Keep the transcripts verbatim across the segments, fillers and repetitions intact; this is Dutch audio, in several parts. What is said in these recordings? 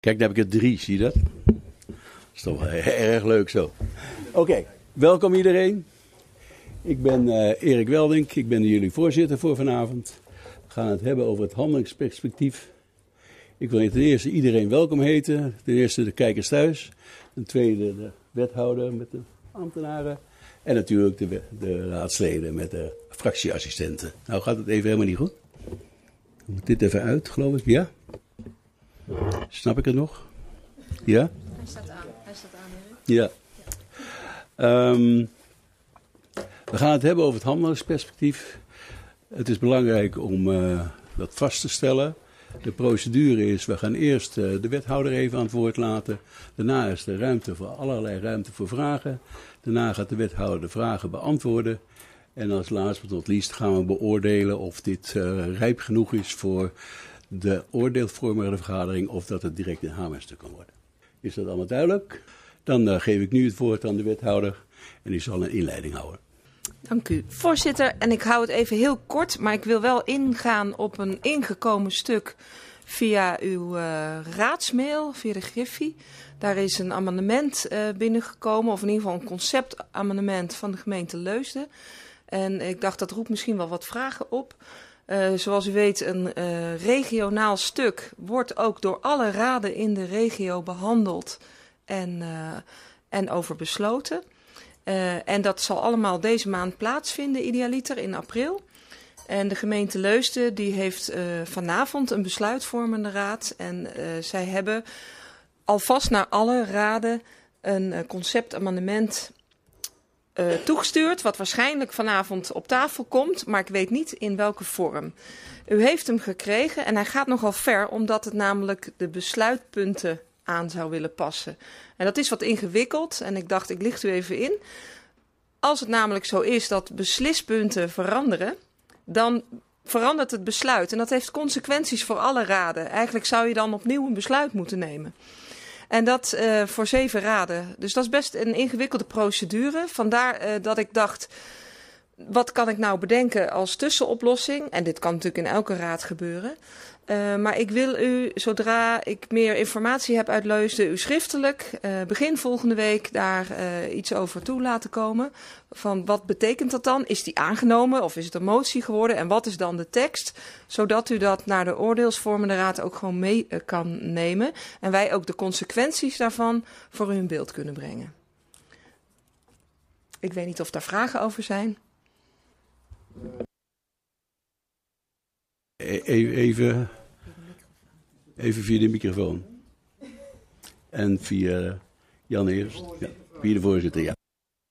Kijk, daar heb ik er drie, zie je dat? Dat is toch wel erg leuk zo. Oké, okay, welkom iedereen. Ik ben uh, Erik Weldink, ik ben jullie voorzitter voor vanavond. We gaan het hebben over het handelingsperspectief. Ik wil ten eerste iedereen welkom heten. Ten eerste de kijkers thuis. Ten tweede de wethouder met de ambtenaren. En natuurlijk de, de raadsleden met de fractieassistenten. Nou gaat het even helemaal niet goed. Moet dit even uit, geloof ik? Ja? Snap ik het nog? Ja? Hij staat aan. Hij staat aan, Erik. Ja. ja. Um, we gaan het hebben over het handelingsperspectief. Het is belangrijk om uh, dat vast te stellen. De procedure is, we gaan eerst uh, de wethouder even aan het woord laten. Daarna is er ruimte voor allerlei ruimte voor vragen. Daarna gaat de wethouder de vragen beantwoorden. En als laatst maar not least gaan we beoordelen of dit uh, rijp genoeg is voor de oordeelvormende vergadering of dat het direct een hamerstuk kan worden. Is dat allemaal duidelijk? Dan uh, geef ik nu het woord aan de wethouder en die zal een inleiding houden. Dank u, voorzitter. En ik hou het even heel kort, maar ik wil wel ingaan op een ingekomen stuk via uw uh, raadsmail, via de Griffie. Daar is een amendement uh, binnengekomen, of in ieder geval een conceptamendement van de gemeente Leusden. En ik dacht, dat roept misschien wel wat vragen op. Uh, zoals u weet, een uh, regionaal stuk wordt ook door alle raden in de regio behandeld en, uh, en over besloten. Uh, en dat zal allemaal deze maand plaatsvinden, idealiter in april. En de gemeente Leusden die heeft uh, vanavond een besluitvormende raad. En uh, zij hebben alvast naar alle raden een uh, conceptamendement uh, toegestuurd. Wat waarschijnlijk vanavond op tafel komt, maar ik weet niet in welke vorm. U heeft hem gekregen en hij gaat nogal ver, omdat het namelijk de besluitpunten aan zou willen passen. En dat is wat ingewikkeld en ik dacht, ik licht u even in. Als het namelijk zo is dat beslispunten veranderen, dan verandert het besluit. En dat heeft consequenties voor alle raden. Eigenlijk zou je dan opnieuw een besluit moeten nemen. En dat uh, voor zeven raden. Dus dat is best een ingewikkelde procedure. Vandaar uh, dat ik dacht, wat kan ik nou bedenken als tussenoplossing? En dit kan natuurlijk in elke raad gebeuren. Uh, maar ik wil u, zodra ik meer informatie heb uit Leusden, u schriftelijk uh, begin volgende week daar uh, iets over toe laten komen. Van wat betekent dat dan? Is die aangenomen of is het een motie geworden? En wat is dan de tekst? Zodat u dat naar de oordeelsvormende raad ook gewoon mee uh, kan nemen. En wij ook de consequenties daarvan voor u in beeld kunnen brengen. Ik weet niet of daar vragen over zijn. Even, even via de microfoon. En via Jan eerst. Ja, via de voorzitter, ja.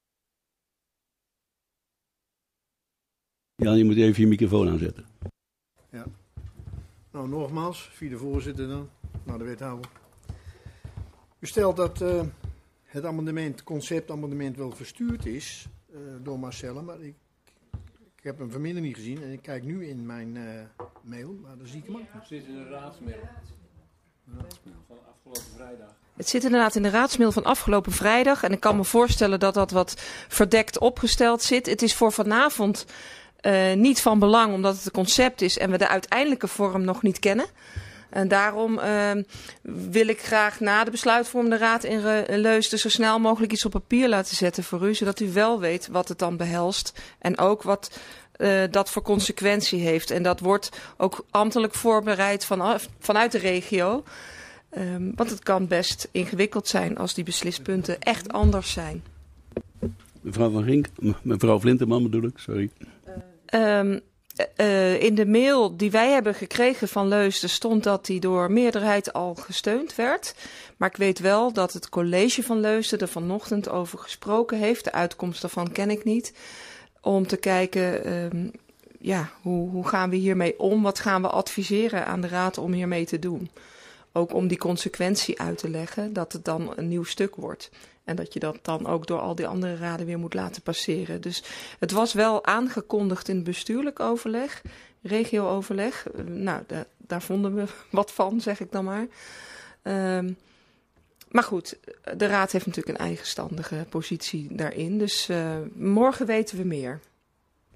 Jan, je moet even je microfoon aanzetten. Ja. Nou, nogmaals, via de voorzitter dan, naar de wethouder. U stelt dat uh, het amendement, het conceptamendement wel verstuurd is uh, door Marcelle, maar ik Ik heb hem vanmiddag niet gezien en ik kijk nu in mijn uh, mail, maar daar zie ik hem ook. Het zit in de raadsmail. Raadsmail van afgelopen vrijdag. Het zit inderdaad in de raadsmail van afgelopen vrijdag. En ik kan me voorstellen dat dat wat verdekt opgesteld zit. Het is voor vanavond uh, niet van belang, omdat het een concept is en we de uiteindelijke vorm nog niet kennen. En daarom uh, wil ik graag na de besluitvormende raad in Leusden zo snel mogelijk iets op papier laten zetten voor u. Zodat u wel weet wat het dan behelst. En ook wat uh, dat voor consequentie heeft. En dat wordt ook ambtelijk voorbereid vanaf, vanuit de regio. Um, want het kan best ingewikkeld zijn als die beslispunten echt anders zijn. Mevrouw Van Rink, mevrouw Vlinterman bedoel ik, sorry. Uh, um, Uh, in de mail die wij hebben gekregen van Leusden stond dat die door meerderheid al gesteund werd. Maar ik weet wel dat het college van Leusden er vanochtend over gesproken heeft. De uitkomst daarvan ken ik niet. Om te kijken, um, ja, hoe, hoe gaan we hiermee om? Wat gaan we adviseren aan de raad om hiermee te doen? Ook om die consequentie uit te leggen dat het dan een nieuw stuk wordt. En dat je dat dan ook door al die andere raden weer moet laten passeren. Dus het was wel aangekondigd in het bestuurlijk overleg, regio-overleg. Nou, da- daar vonden we wat van, zeg ik dan maar. Um, maar goed, de raad heeft natuurlijk een eigenstandige positie daarin. Dus uh, morgen weten we meer.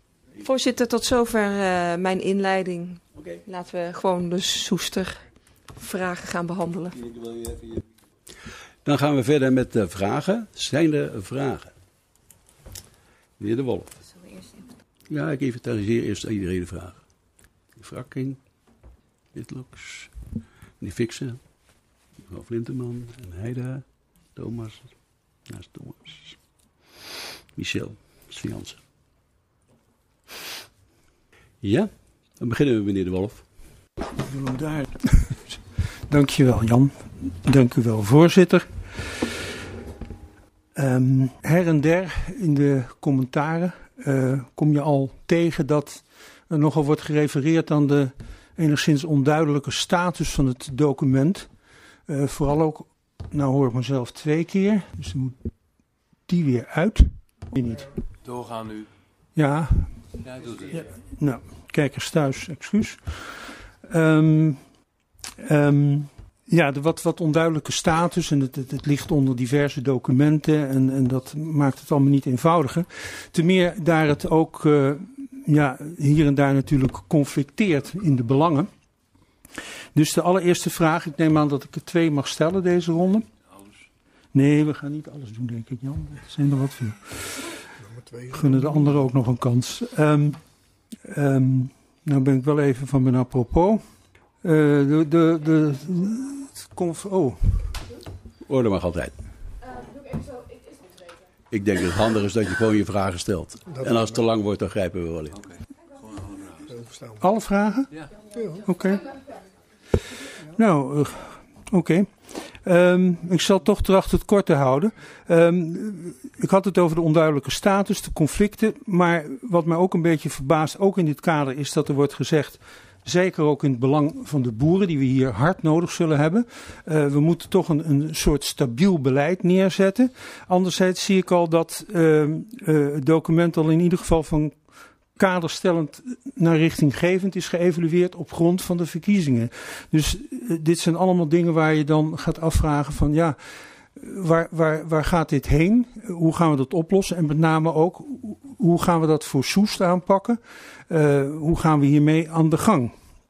Voorzitter, tot zover uh, mijn inleiding. Okay. Laten we gewoon de soester vragen gaan behandelen. Dan gaan we verder met de vragen. Zijn er vragen? Meneer De Wolf. Ja, ik inventariseer eerst iedereen de vragen. Frakking, Witloks, meneer Fixen, mevrouw Flinteman en Heida, Thomas, naast Thomas, Michel, Sviansen. Ja, dan beginnen we, meneer De Wolf. Willem daar. Dankjewel, Jan. Dank u wel, voorzitter. Um, her en der in de commentaren uh, kom je al tegen dat er nogal wordt gerefereerd aan de enigszins onduidelijke status van het document. Uh, vooral ook, nou hoor ik mezelf twee keer, dus dan moet die weer uit. Weet niet. Doorgaan nu. Ja. Ja, doe het. Ja. Nou, kijkers thuis, excuus. Um, um, ja, de wat, wat onduidelijke status en het, het, het ligt onder diverse documenten en, en dat maakt het allemaal niet eenvoudiger. Ten meer daar het ook uh, ja, hier en daar natuurlijk conflicteert in de belangen. Dus de allereerste vraag, ik neem aan dat ik er twee mag stellen deze ronde. Alles. Nee, we gaan niet alles doen denk ik, Jan. Er zijn er wat veel. We gunnen de anderen ook nog een kans. Um, um, nou ben ik wel even van mijn apropos. Uh, de, de, de, het conf- oh. Orde mag altijd. Uh, doe ik even zo, ik is het weten. Ik denk dat het handig is dat je gewoon je vragen stelt. En als het te lang wordt, dan grijpen we wel in. Oké, gewoon alle vragen. Alle vragen? Ja. Oké. Okay. Nou, uh, oké. Okay. Um, ik zal toch trachten het kort te houden. Um, ik had het over de onduidelijke status, de conflicten. Maar wat mij ook een beetje verbaast, ook in dit kader, is dat er wordt gezegd, zeker ook in het belang van de boeren die we hier hard nodig zullen hebben. Uh, we moeten toch een, een soort stabiel beleid neerzetten. Anderzijds zie ik al dat uh, uh, het document al in ieder geval van kaderstellend naar richtinggevend is geëvalueerd op grond van de verkiezingen. Dus uh, dit zijn allemaal dingen waar je dan gaat afvragen van ja, waar, waar, waar gaat dit heen? Hoe gaan we dat oplossen? En met name ook, hoe gaan we dat voor Soest aanpakken? Uh, hoe gaan we hiermee aan de gang?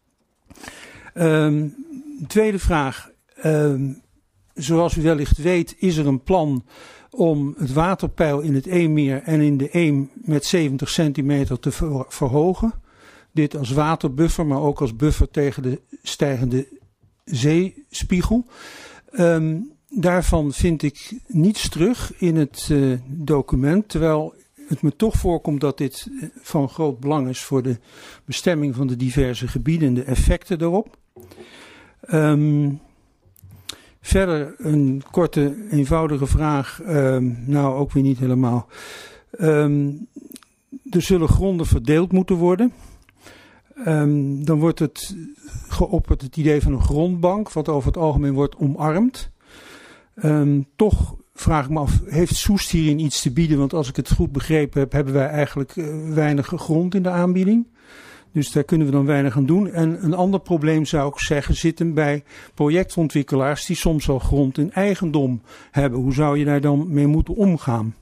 Um, tweede vraag. Um, zoals u wellicht weet is er een plan om het waterpeil in het Eemmeer en in de Eem met zeventig centimeter te ver- verhogen. Dit als waterbuffer, maar ook als buffer tegen de stijgende zeespiegel. Um, daarvan vind ik niets terug in het uh, document, terwijl het me toch voorkomt dat dit van groot belang is voor de bestemming van de diverse gebieden en de effecten daarop. Um, verder een korte, eenvoudige vraag, um, nou ook weer niet helemaal. Um, er zullen gronden verdeeld moeten worden. Um, dan wordt het geopperd het idee van een grondbank, wat over het algemeen wordt omarmd. Um, toch vraag ik me af, heeft Soest hierin iets te bieden? Want als ik het goed begrepen heb, hebben wij eigenlijk uh, weinig grond in de aanbieding. Dus daar kunnen we dan weinig aan doen. En een ander probleem zou ik zeggen zit hem bij projectontwikkelaars die soms al grond in eigendom hebben. Hoe zou je daar dan mee moeten omgaan?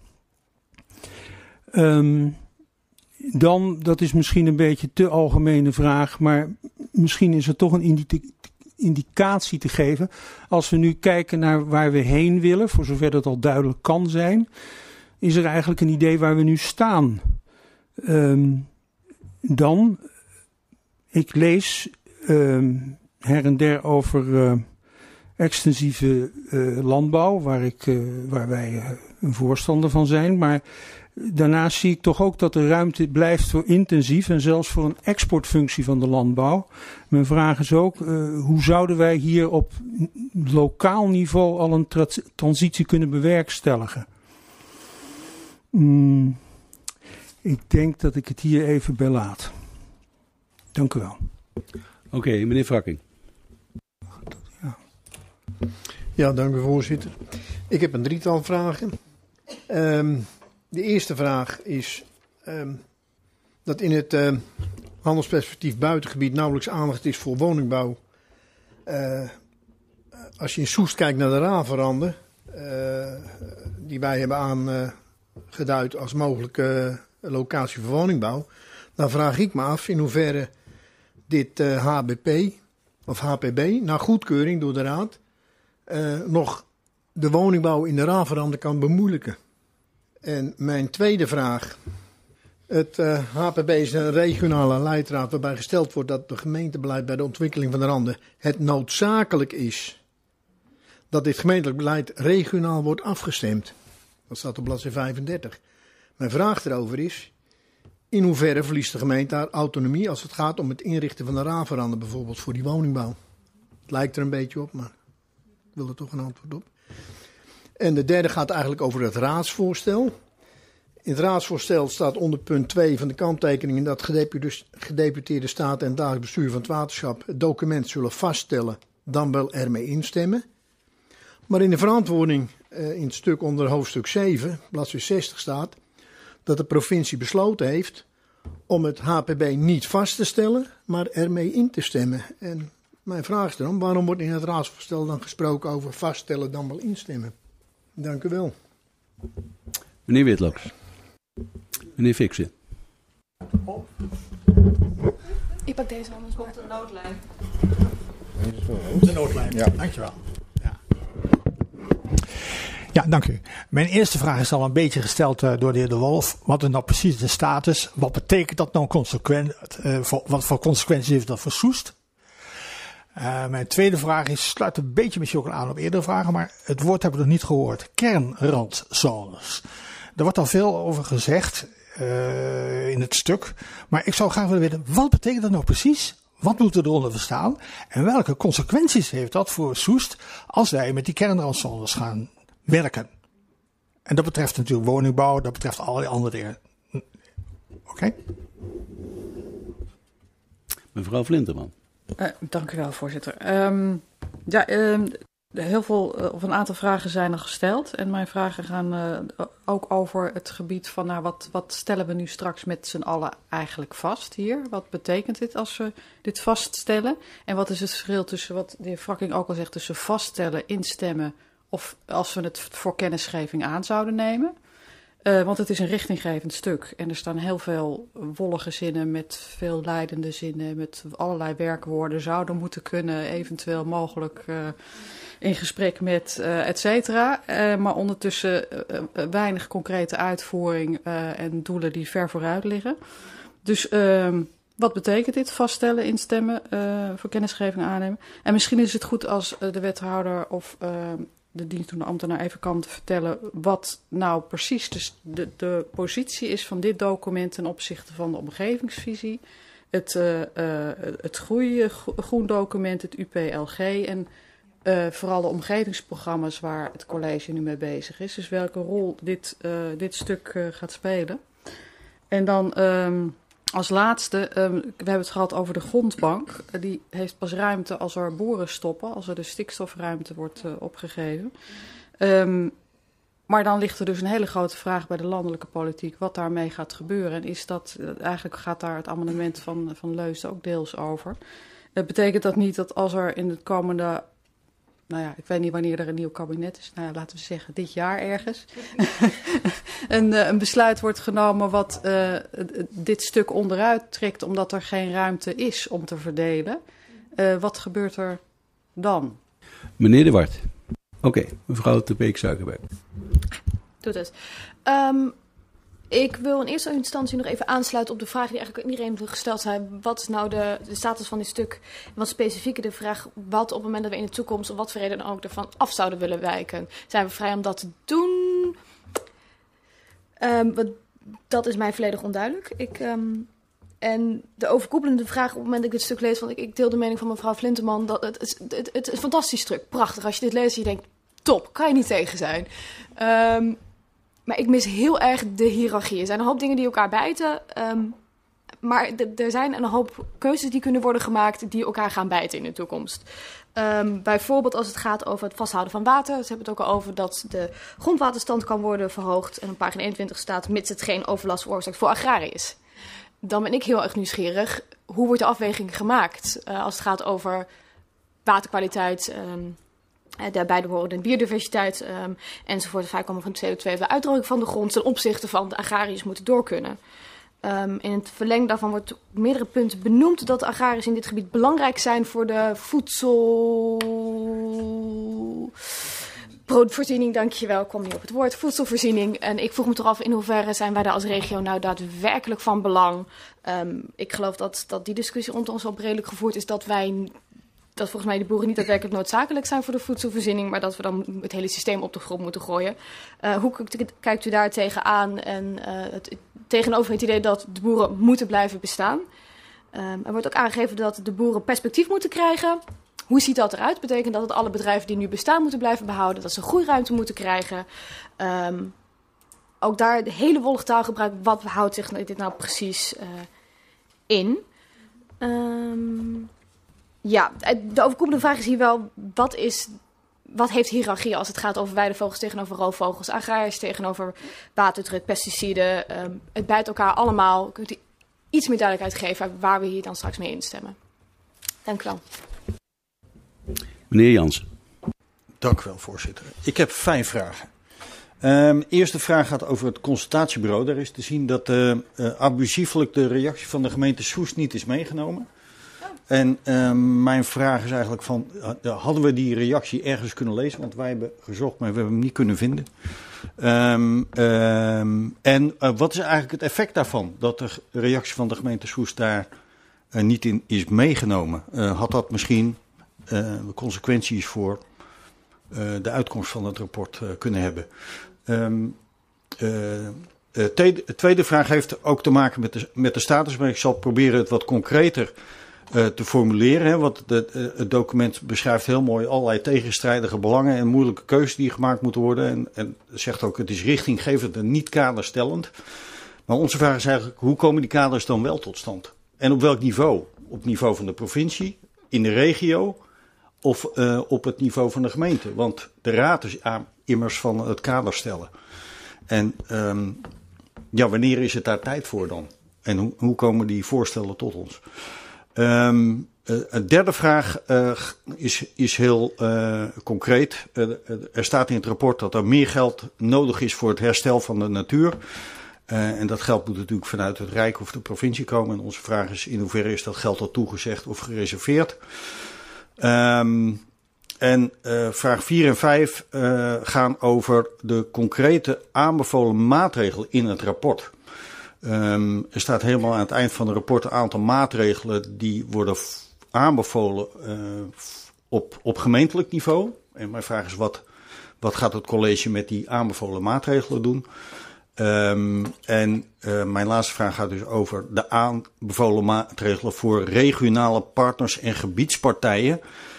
Um, dan, dat is misschien een beetje te algemene vraag, maar misschien is er toch een indicatie indicatie te geven. Als we nu kijken naar waar we heen willen, voor zover dat al duidelijk kan zijn, is er eigenlijk een idee waar we nu staan. Um, dan, ik lees um, her en der over uh, extensieve uh, landbouw, waar, ik, uh, waar wij uh, een voorstander van zijn, maar daarnaast zie ik toch ook dat er ruimte blijft voor intensief en zelfs voor een exportfunctie van de landbouw. Mijn vraag is ook, uh, hoe zouden wij hier op lokaal niveau al een tra- transitie kunnen bewerkstelligen? Mm, ik denk dat ik het hier even bij laat. Dank u wel. Oké, okay, meneer Frakking. Ja. ja, dank u voorzitter. Ik heb een drietal vragen. Um, De eerste vraag is um, dat in het uh, handelsperspectief buitengebied nauwelijks aandacht is voor woningbouw. Uh, als je in Soest kijkt naar de Ravenranden, uh, die wij hebben aangeduid uh, als mogelijke uh, locatie voor woningbouw, dan vraag ik me af in hoeverre dit uh, H B P of H P B, na goedkeuring door de Raad, uh, nog de woningbouw in de Ravenranden kan bemoeilijken. En mijn tweede vraag. Het uh, H P B is een regionale leidraad waarbij gesteld wordt dat de gemeentebeleid bij de ontwikkeling van de randen het noodzakelijk is dat dit gemeentelijk beleid regionaal wordt afgestemd. Dat staat op bladzijde vijfendertig. Mijn vraag erover is, in hoeverre verliest de gemeente haar autonomie als het gaat om het inrichten van de Ravenranden bijvoorbeeld voor die woningbouw? Het lijkt er een beetje op, maar ik wil er toch een antwoord op. En de derde gaat eigenlijk over het raadsvoorstel. In het raadsvoorstel staat onder punt twee van de kanttekeningen dat gedeputeerde staten en het dagelijks bestuur van het waterschap het document zullen vaststellen, dan wel ermee instemmen. Maar in de verantwoording uh, in het stuk onder hoofdstuk zeven, bladzijde zestig staat dat de provincie besloten heeft om het H P B niet vast te stellen, maar ermee in te stemmen. En mijn vraag is dan, waarom wordt in het raadsvoorstel dan gesproken over vaststellen dan wel instemmen? Dank u wel. Meneer Witloks. Meneer Fixen. Ik pak deze anders Komt een noodlijn. De noodlijn, ja. Dankjewel. Ja. Ja, dank u. Mijn eerste vraag is al een beetje gesteld uh, door de heer De Wolf. Wat is nou precies de status? Wat betekent dat nou consequent? Uh, voor, wat voor consequenties heeft dat voor Soest? Uh, mijn tweede vraag is, sluit een beetje misschien ook aan op eerdere vragen, maar het woord hebben we nog niet gehoord. Kernrandzones. Er wordt al veel over gezegd uh, in het stuk, maar ik zou graag willen weten, wat betekent dat nou precies? Wat moet er eronder verstaan? En welke consequenties heeft dat voor Soest als wij met die kernrandzones gaan werken? En dat betreft natuurlijk woningbouw, dat betreft allerlei andere dingen. Oké? Okay? Mevrouw Flinterman. Uh, dank u wel, voorzitter. Um, ja, um, heel veel, uh, of een aantal vragen zijn er gesteld. En mijn vragen gaan uh, ook over het gebied van, nou, wat, wat stellen we nu straks met z'n allen eigenlijk vast hier? Wat betekent dit als we dit vaststellen? En wat is het verschil tussen wat de heer Frakking ook al zegt, tussen vaststellen, instemmen, of als we het voor kennisgeving aan zouden nemen? Uh, want het is een richtinggevend stuk en er staan heel veel wollige zinnen met veel leidende zinnen, met allerlei werkwoorden zouden moeten kunnen, eventueel mogelijk uh, in gesprek met uh, et cetera. Uh, maar ondertussen uh, uh, weinig concrete uitvoering uh, en doelen die ver vooruit liggen. Dus uh, wat betekent dit? Vaststellen, instemmen, uh, voor kennisgeving aannemen. En misschien is het goed als uh, de wethouder of Uh, de dienstdoende ambtenaar even kan vertellen wat nou precies de, de, de positie is van dit document ten opzichte van de omgevingsvisie, het, uh, uh, het groei, groen document, het U P L G en uh, vooral de omgevingsprogramma's waar het college nu mee bezig is. Dus welke rol dit, uh, dit stuk uh, gaat spelen. En dan Um, als laatste, um, we hebben het gehad over de grondbank. Uh, die heeft pas ruimte als er boren stoppen, als er de stikstofruimte wordt uh, opgegeven. Um, maar dan ligt er dus een hele grote vraag bij de landelijke politiek wat daarmee gaat gebeuren. En is dat, uh, eigenlijk gaat daar het amendement van, van Leusden ook deels over. Uh, betekent dat niet dat als er in het komende, nou ja, ik weet niet wanneer er een nieuw kabinet is. Nou ja, laten we zeggen dit jaar ergens. een, uh, een besluit wordt genomen wat uh, dit stuk onderuit trekt, omdat er geen ruimte is om te verdelen. Uh, wat gebeurt er dan? Meneer De Wart. Oké, okay, mevrouw de Beek-Suikerberg. Doe het. Um, ik wil in eerste instantie nog even aansluiten op de vraag die eigenlijk iedereen gesteld heeft. Wat is nou de, de status van dit stuk? En wat specifieker de vraag, wat op het moment dat we in de toekomst, om wat voor reden dan ook, ervan af zouden willen wijken. Zijn we vrij om dat te doen? Um, wat, dat is mij volledig onduidelijk. Ik, um, en de overkoepelende vraag op het moment dat ik dit stuk lees, want ik, ik deel de mening van mevrouw Flinterman, dat het, het, het, het is een fantastisch stuk, prachtig. Als je dit leest en je denkt, top, kan je niet tegen zijn. Um, maar ik mis heel erg de hiërarchie. Er zijn een hoop dingen die elkaar bijten, um, maar d- er zijn een hoop keuzes die kunnen worden gemaakt die elkaar gaan bijten in de toekomst. Um, bijvoorbeeld als het gaat over het vasthouden van water. Ze hebben het ook al over dat de grondwaterstand kan worden verhoogd. En op pagina eenentwintig staat, mits het geen overlast veroorzaakt voor agrariërs. Dan ben ik heel erg nieuwsgierig. Hoe wordt de afweging gemaakt uh, als het gaat over waterkwaliteit, um, daarbij behorende biodiversiteit um, enzovoort. Het vrijkomen van C O twee, de uitdroging van de grond ten opzichte van de agrariërs moeten door kunnen. Um, in het verleng daarvan wordt op meerdere punten benoemd dat de agrariërs in dit gebied belangrijk zijn voor de voedselvoorziening. Dankjewel, ik kwam niet op het woord. Voedselvoorziening. En ik vroeg me toch af in hoeverre zijn wij daar als regio nou daadwerkelijk van belang. Um, ik geloof dat, dat die discussie rond ons al redelijk gevoerd is dat wij... dat volgens mij de boeren niet daadwerkelijk noodzakelijk zijn voor de voedselvoorziening, maar dat we dan het hele systeem op de grond moeten gooien. Uh, hoe kijkt u daar tegenaan en uh, het, tegenover het idee dat de boeren moeten blijven bestaan? Um, er wordt ook aangegeven dat de boeren perspectief moeten krijgen. Hoe ziet dat eruit? Betekent dat dat alle bedrijven die nu bestaan moeten blijven behouden, dat ze groeiruimte moeten krijgen? Um, ook daar de hele wollige taalgebruik, wat houdt zich dit nou precies uh, in? Um, Ja, de overkoepelende vraag is hier wel, wat, is, wat heeft hiërarchie als het gaat over weidevogels tegenover roofvogels, agrariërs tegenover waterdruk, pesticiden. Um, het bijt elkaar allemaal. Kunt u iets meer duidelijkheid geven waar we hier dan straks mee instemmen? Dank u wel. Meneer Jansen. Dank u wel, voorzitter. Ik heb vijf vragen. Um, de eerste vraag gaat over het consultatiebureau. Daar is te zien dat uh, uh, abusiefelijk de reactie van de gemeente Soest niet is meegenomen. En uh, mijn vraag is eigenlijk van, uh, hadden we die reactie ergens kunnen lezen? Want wij hebben gezocht, maar we hebben hem niet kunnen vinden. Um, um, en uh, wat is eigenlijk het effect daarvan? Dat de reactie van de gemeente Soest daar uh, niet in is meegenomen. Uh, had dat misschien uh, consequenties voor uh, de uitkomst van het rapport uh, kunnen hebben? Um, uh, uh, tweede, tweede vraag heeft ook te maken met de, met de status, maar ik zal proberen het wat concreter Uh, te formuleren. Hè, want de, uh, het document beschrijft heel mooi allerlei tegenstrijdige belangen en moeilijke keuzes die gemaakt moeten worden. En, en zegt ook, het is richtinggevend en niet kaderstellend. Maar onze vraag is eigenlijk, hoe komen die kaders dan wel tot stand? En op welk niveau? Op het niveau van de provincie, in de regio of uh, op het niveau van de gemeente? Want de raad is aan, immers van het kader stellen. En um, ja, wanneer is het daar tijd voor dan? En hoe, hoe komen die voorstellen tot ons? Um, uh, een derde vraag uh, is, is heel uh, concreet. Uh, er staat in het rapport dat er meer geld nodig is voor het herstel van de natuur. Uh, en dat geld moet natuurlijk vanuit het Rijk of de provincie komen. En onze vraag is, in hoeverre is dat geld al toegezegd of gereserveerd? Um, en uh, vraag vier en vijf uh, gaan over de concrete aanbevolen maatregelen in het rapport. Um, er staat helemaal aan het eind van het rapport een aantal maatregelen die worden aanbevolen uh, op, op gemeentelijk niveau. En mijn vraag is, wat, wat gaat het college met die aanbevolen maatregelen doen? Um, en uh, mijn laatste vraag gaat dus over de aanbevolen maatregelen voor regionale partners en gebiedspartijen.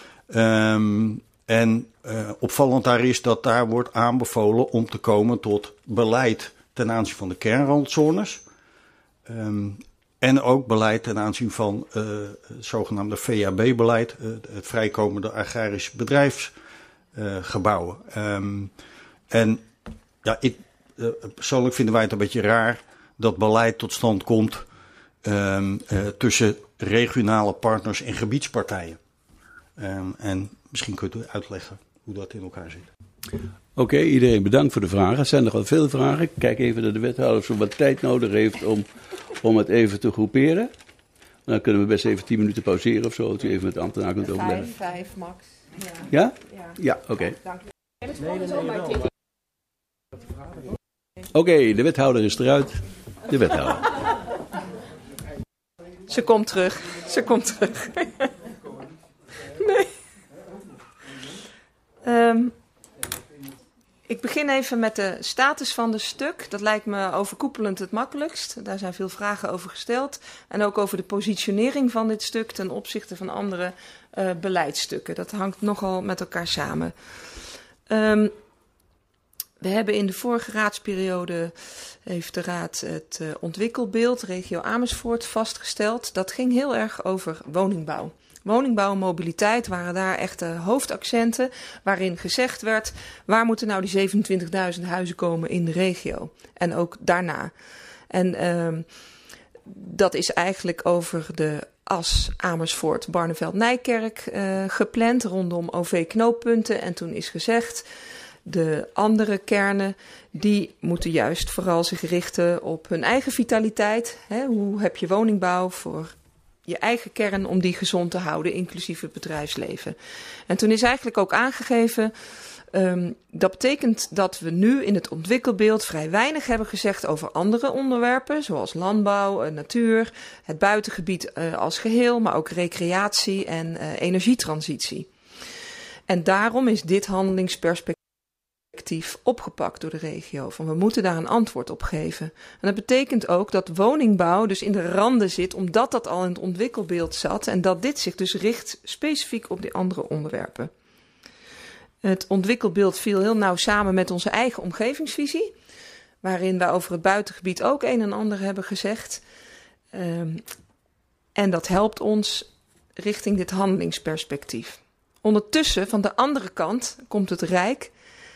Um, en uh, opvallend daar is dat daar wordt aanbevolen om te komen tot beleid ten aanzien van de kernrandzones. Um, en ook beleid ten aanzien van uh, het zogenaamde V A B-beleid, uh, het vrijkomende agrarisch bedrijfsgebouwen. Uh, um, en ja, ik, uh, persoonlijk vinden wij het een beetje raar dat beleid tot stand komt um, uh, tussen regionale partners en gebiedspartijen. Um, en misschien kunt u uitleggen hoe dat in elkaar zit. Oké, okay, iedereen bedankt voor de vragen. Er zijn nogal veel vragen. Ik kijk even naar de wethouder of ze wat tijd nodig heeft om, om het even te groeperen. Dan kunnen we best even tien minuten pauzeren of zo, dat u even met de ambtenaar kunt overleggen. Vijf, vijf max. Ja? Ja, ja. ja oké. Okay. Dank u. Oké, okay, de wethouder is eruit. De wethouder. Ze komt terug. Ze komt terug. Nee. Um, ik begin even met de status van de stuk. Dat lijkt me overkoepelend het makkelijkst. Daar zijn veel vragen over gesteld. En ook over de positionering van dit stuk ten opzichte van andere uh, beleidsstukken. Dat hangt nogal met elkaar samen. Um, we hebben in de vorige raadsperiode, heeft de raad het uh, ontwikkelbeeld regio Amersfoort vastgesteld. Dat ging heel erg over woningbouw. Woningbouw en mobiliteit waren daar echt de hoofdaccenten waarin gezegd werd, waar moeten nou die zevenentwintigduizend huizen komen in de regio en ook daarna. En uh, dat is eigenlijk over de as Amersfoort, Barneveld, Nijkerk uh, gepland rondom O V-knooppunten. En toen is gezegd, De andere kernen, die moeten juist vooral zich richten op hun eigen vitaliteit. Hè? Hoe heb je woningbouw voor je eigen kern om die gezond te houden, inclusief het bedrijfsleven. En toen is eigenlijk ook aangegeven, um, dat betekent dat we nu in het ontwikkelbeeld vrij weinig hebben gezegd over andere onderwerpen, zoals landbouw, natuur, het buitengebied uh, als geheel, maar ook recreatie en uh, energietransitie. En daarom is dit handelingsperspectief opgepakt door de regio. Van we moeten daar een antwoord op geven. En dat betekent ook dat woningbouw dus in de randen zit, omdat dat al in het ontwikkelbeeld zat. En dat dit zich dus richt specifiek op die andere onderwerpen. Het ontwikkelbeeld viel heel nauw samen met onze eigen omgevingsvisie, waarin wij over het buitengebied ook een en ander hebben gezegd. Um, en dat helpt ons richting dit handelingsperspectief. Ondertussen, van de andere kant, komt het Rijk.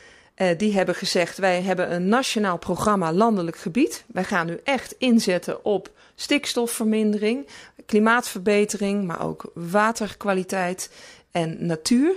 Uh, die hebben gezegd, wij hebben een nationaal programma landelijk gebied. Wij gaan nu echt inzetten op stikstofvermindering, klimaatverbetering, maar ook waterkwaliteit en natuur.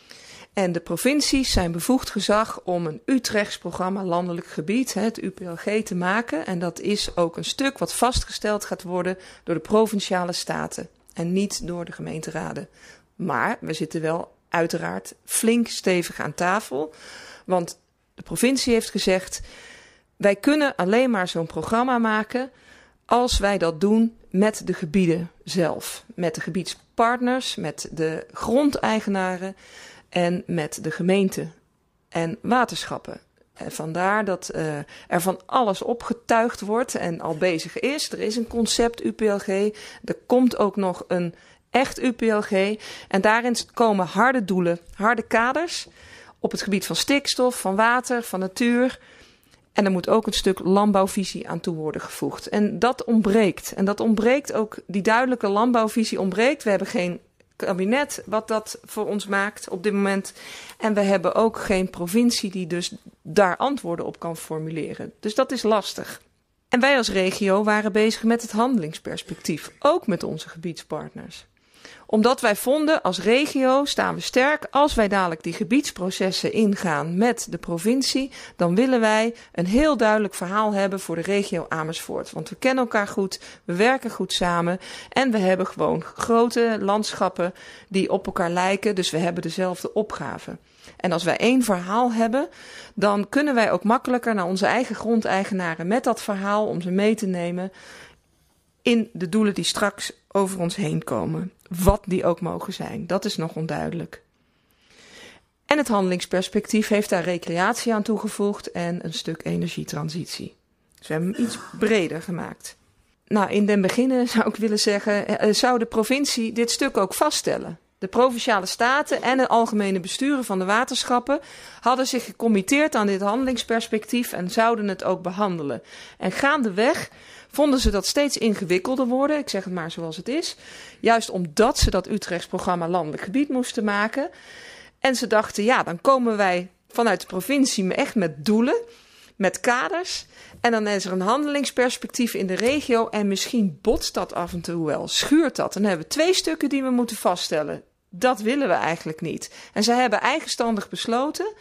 En de provincies zijn bevoegd gezag om een Utrechts programma landelijk gebied, het U P L G, te maken. En dat is ook een stuk wat vastgesteld gaat worden door de provinciale staten en niet door de gemeenteraden. Maar we zitten wel uiteraard flink stevig aan tafel. Want de provincie heeft gezegd, wij kunnen alleen maar zo'n programma maken als wij dat doen met de gebieden zelf. Met de gebiedspartners, met de grondeigenaren en met de gemeente en waterschappen. En vandaar dat uh, er van alles opgetuigd wordt en al bezig is. Er is een concept U P L G, er komt ook nog een echt U P L G. En daarin komen harde doelen, harde kaders op het gebied van stikstof, van water, van natuur. En er moet ook een stuk landbouwvisie aan toe worden gevoegd. En dat ontbreekt. En dat ontbreekt ook, die duidelijke landbouwvisie ontbreekt. We hebben geen kabinet wat dat voor ons maakt op dit moment. En we hebben ook geen provincie die dus daar antwoorden op kan formuleren. Dus dat is lastig. En wij als regio waren bezig met het handelingsperspectief. Ook met onze gebiedspartners. Omdat wij vonden, als regio staan we sterk. Als wij dadelijk die gebiedsprocessen ingaan met de provincie, dan willen wij een heel duidelijk verhaal hebben voor de regio Amersfoort. Want we kennen elkaar goed, we werken goed samen en we hebben gewoon grote landschappen die op elkaar lijken. Dus we hebben dezelfde opgave. En als wij één verhaal hebben, dan kunnen wij ook makkelijker naar onze eigen grondeigenaren met dat verhaal om ze mee te nemen in de doelen die straks over ons heen komen. Wat die ook mogen zijn. Dat is nog onduidelijk. En het handelingsperspectief heeft daar recreatie aan toegevoegd en een stuk energietransitie. Dus we hebben hem iets breder gemaakt. Nou, in den beginnen zou ik willen zeggen, zou de provincie dit stuk ook vaststellen. De provinciale staten en de algemene besturen van de waterschappen hadden zich gecommitteerd aan dit handelingsperspectief en zouden het ook behandelen. En gaandeweg vonden ze dat steeds ingewikkelder worden, ik zeg het maar zoals het is. Juist omdat ze dat Utrechts programma landelijk gebied moesten maken. En ze dachten, ja, dan komen wij vanuit de provincie echt met doelen, met kaders. En dan is er een handelingsperspectief in de regio en misschien botst dat af en toe wel, schuurt dat. Dan hebben we twee stukken die we moeten vaststellen. Dat willen we eigenlijk niet. En zij hebben eigenstandig besloten,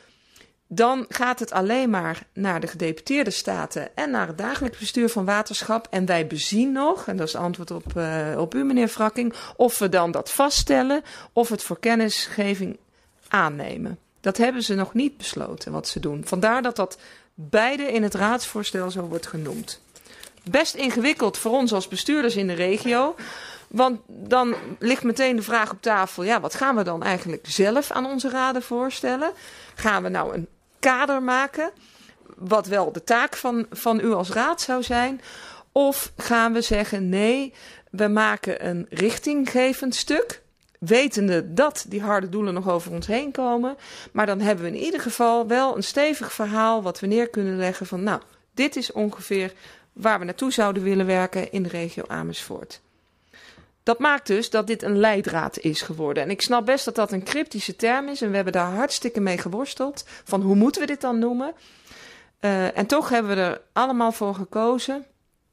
dan gaat het alleen maar naar de gedeputeerde staten en naar het dagelijks bestuur van waterschap. En wij bezien nog, en dat is het antwoord op, uh, op u meneer Frakking, of we dan dat vaststellen of het voor kennisgeving aannemen. Dat hebben ze nog niet besloten wat ze doen. Vandaar dat dat beide in het raadsvoorstel zo wordt genoemd. Best ingewikkeld voor ons als bestuurders in de regio. Want dan ligt meteen de vraag op tafel, ja, wat gaan we dan eigenlijk zelf aan onze raden voorstellen? Gaan we nou een kader maken, wat wel de taak van, van u als raad zou zijn? Of gaan we zeggen, nee, we maken een richtinggevend stuk, wetende dat die harde doelen nog over ons heen komen. Maar dan hebben we in ieder geval wel een stevig verhaal wat we neer kunnen leggen van, nou, dit is ongeveer waar we naartoe zouden willen werken in de regio Amersfoort. Dat maakt dus dat dit een leidraad is geworden. En ik snap best dat dat een cryptische term is. En we hebben daar hartstikke mee geworsteld. Van hoe moeten we dit dan noemen? Uh, en toch hebben we er allemaal voor gekozen.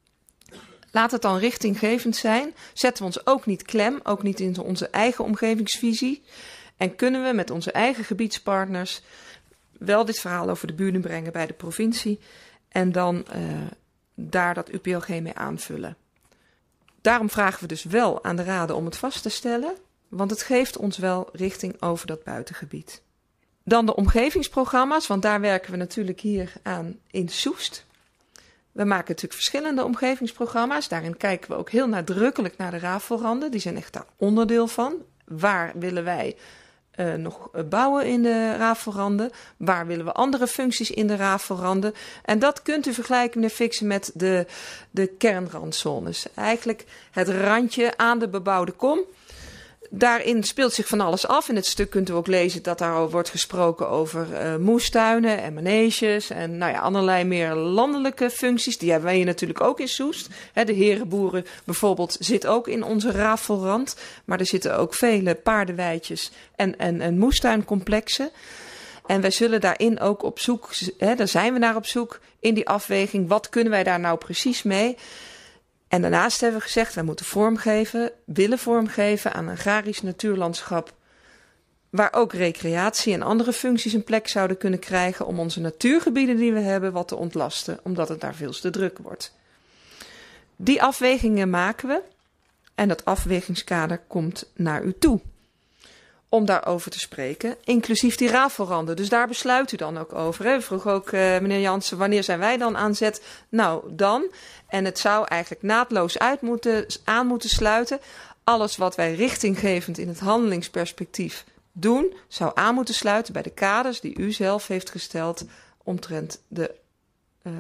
Laat het dan richtinggevend zijn. Zetten we ons ook niet klem. Ook niet in onze eigen omgevingsvisie. En kunnen we met onze eigen gebiedspartners wel dit verhaal over de bühne brengen bij de provincie en dan uh, daar dat U P L G mee aanvullen. Daarom vragen we dus wel aan de raden om het vast te stellen, want het geeft ons wel richting over dat buitengebied. Dan de omgevingsprogramma's, want daar werken we natuurlijk hier aan in Soest. We maken natuurlijk verschillende omgevingsprogramma's. Daarin kijken we ook heel nadrukkelijk naar de rafelranden. Die zijn echt daar onderdeel van. Waar willen wij uh, nog bouwen in de rafelranden? Waar willen we andere functies in de rafelranden? En dat kunt u vergelijken, meneer Fixen, met de, de kernrandzones. Eigenlijk het randje aan de bebouwde kom. Daarin speelt zich van alles af. In het stuk kunt u ook lezen dat daar wordt gesproken over uh, moestuinen en maneges en nou ja, allerlei meer landelijke functies. Die hebben wij hier natuurlijk ook in Soest. He, de herenboeren bijvoorbeeld zit ook in onze rafelrand. Maar er zitten ook vele paardenweidjes en, en, en moestuincomplexen. En wij zullen daarin ook op zoek, he, daar zijn we naar op zoek in die afweging. Wat kunnen wij daar nou precies mee? En daarnaast hebben we gezegd, wij moeten vormgeven, willen vormgeven aan een agrarisch natuurlandschap, waar ook recreatie en andere functies een plek zouden kunnen krijgen om onze natuurgebieden die we hebben wat te ontlasten, omdat het daar veel te druk wordt. Die afwegingen maken we en dat afwegingskader komt naar u toe om daarover te spreken, inclusief die rafelranden. Dus daar besluit u dan ook over. Hè? U vroeg ook, uh, meneer Jansen, wanneer zijn wij dan aan zet? Nou, dan. En het zou eigenlijk naadloos uit moeten, aan moeten sluiten. Alles wat wij richtinggevend in het handelingsperspectief doen, zou aan moeten sluiten bij de kaders die u zelf heeft gesteld omtrent de uh,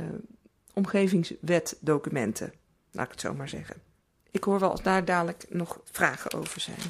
omgevingswetdocumenten. Laat ik het zo maar zeggen. Ik hoor wel als daar dadelijk nog vragen over zijn.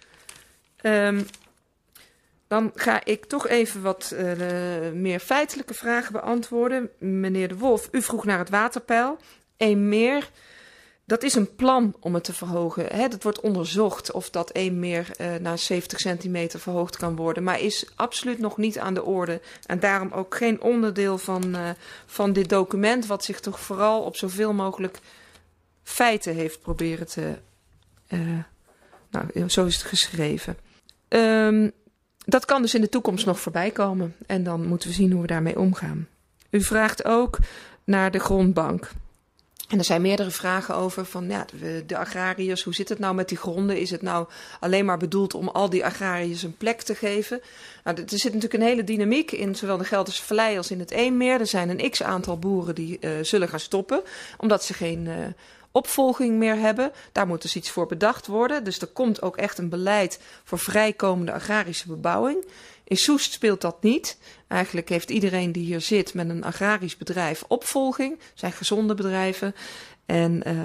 Um, dan ga ik toch even wat uh, meer feitelijke vragen beantwoorden. Meneer De Wolf, u vroeg naar het waterpeil. Eemmeer, dat is een plan om het te verhogen. Hè, dat wordt onderzocht of dat Eemmeer uh, naar zeventig centimeter verhoogd kan worden. Maar is absoluut nog niet aan de orde. En daarom ook geen onderdeel van, uh, van dit document, wat zich toch vooral op zoveel mogelijk feiten heeft proberen te... Uh, nou, zo is het geschreven. Um, dat kan dus in de toekomst nog voorbij komen. En dan moeten we zien hoe we daarmee omgaan. U vraagt ook naar de grondbank. En er zijn meerdere vragen over van ja, de, de agrariërs, hoe zit het nou met die gronden? Is het nou alleen maar bedoeld om al die agrariërs een plek te geven? Nou, er zit natuurlijk een hele dynamiek in zowel de Gelderse Vallei als in het Eemmeer. Er zijn een x-aantal boeren die uh, zullen gaan stoppen, omdat ze geen... Uh, opvolging meer hebben. Daar moet dus iets voor bedacht worden. Dus er komt ook echt een beleid voor vrijkomende agrarische bebouwing. In Soest speelt dat niet. Eigenlijk heeft iedereen die hier zit met een agrarisch bedrijf opvolging. Het zijn gezonde bedrijven. En uh,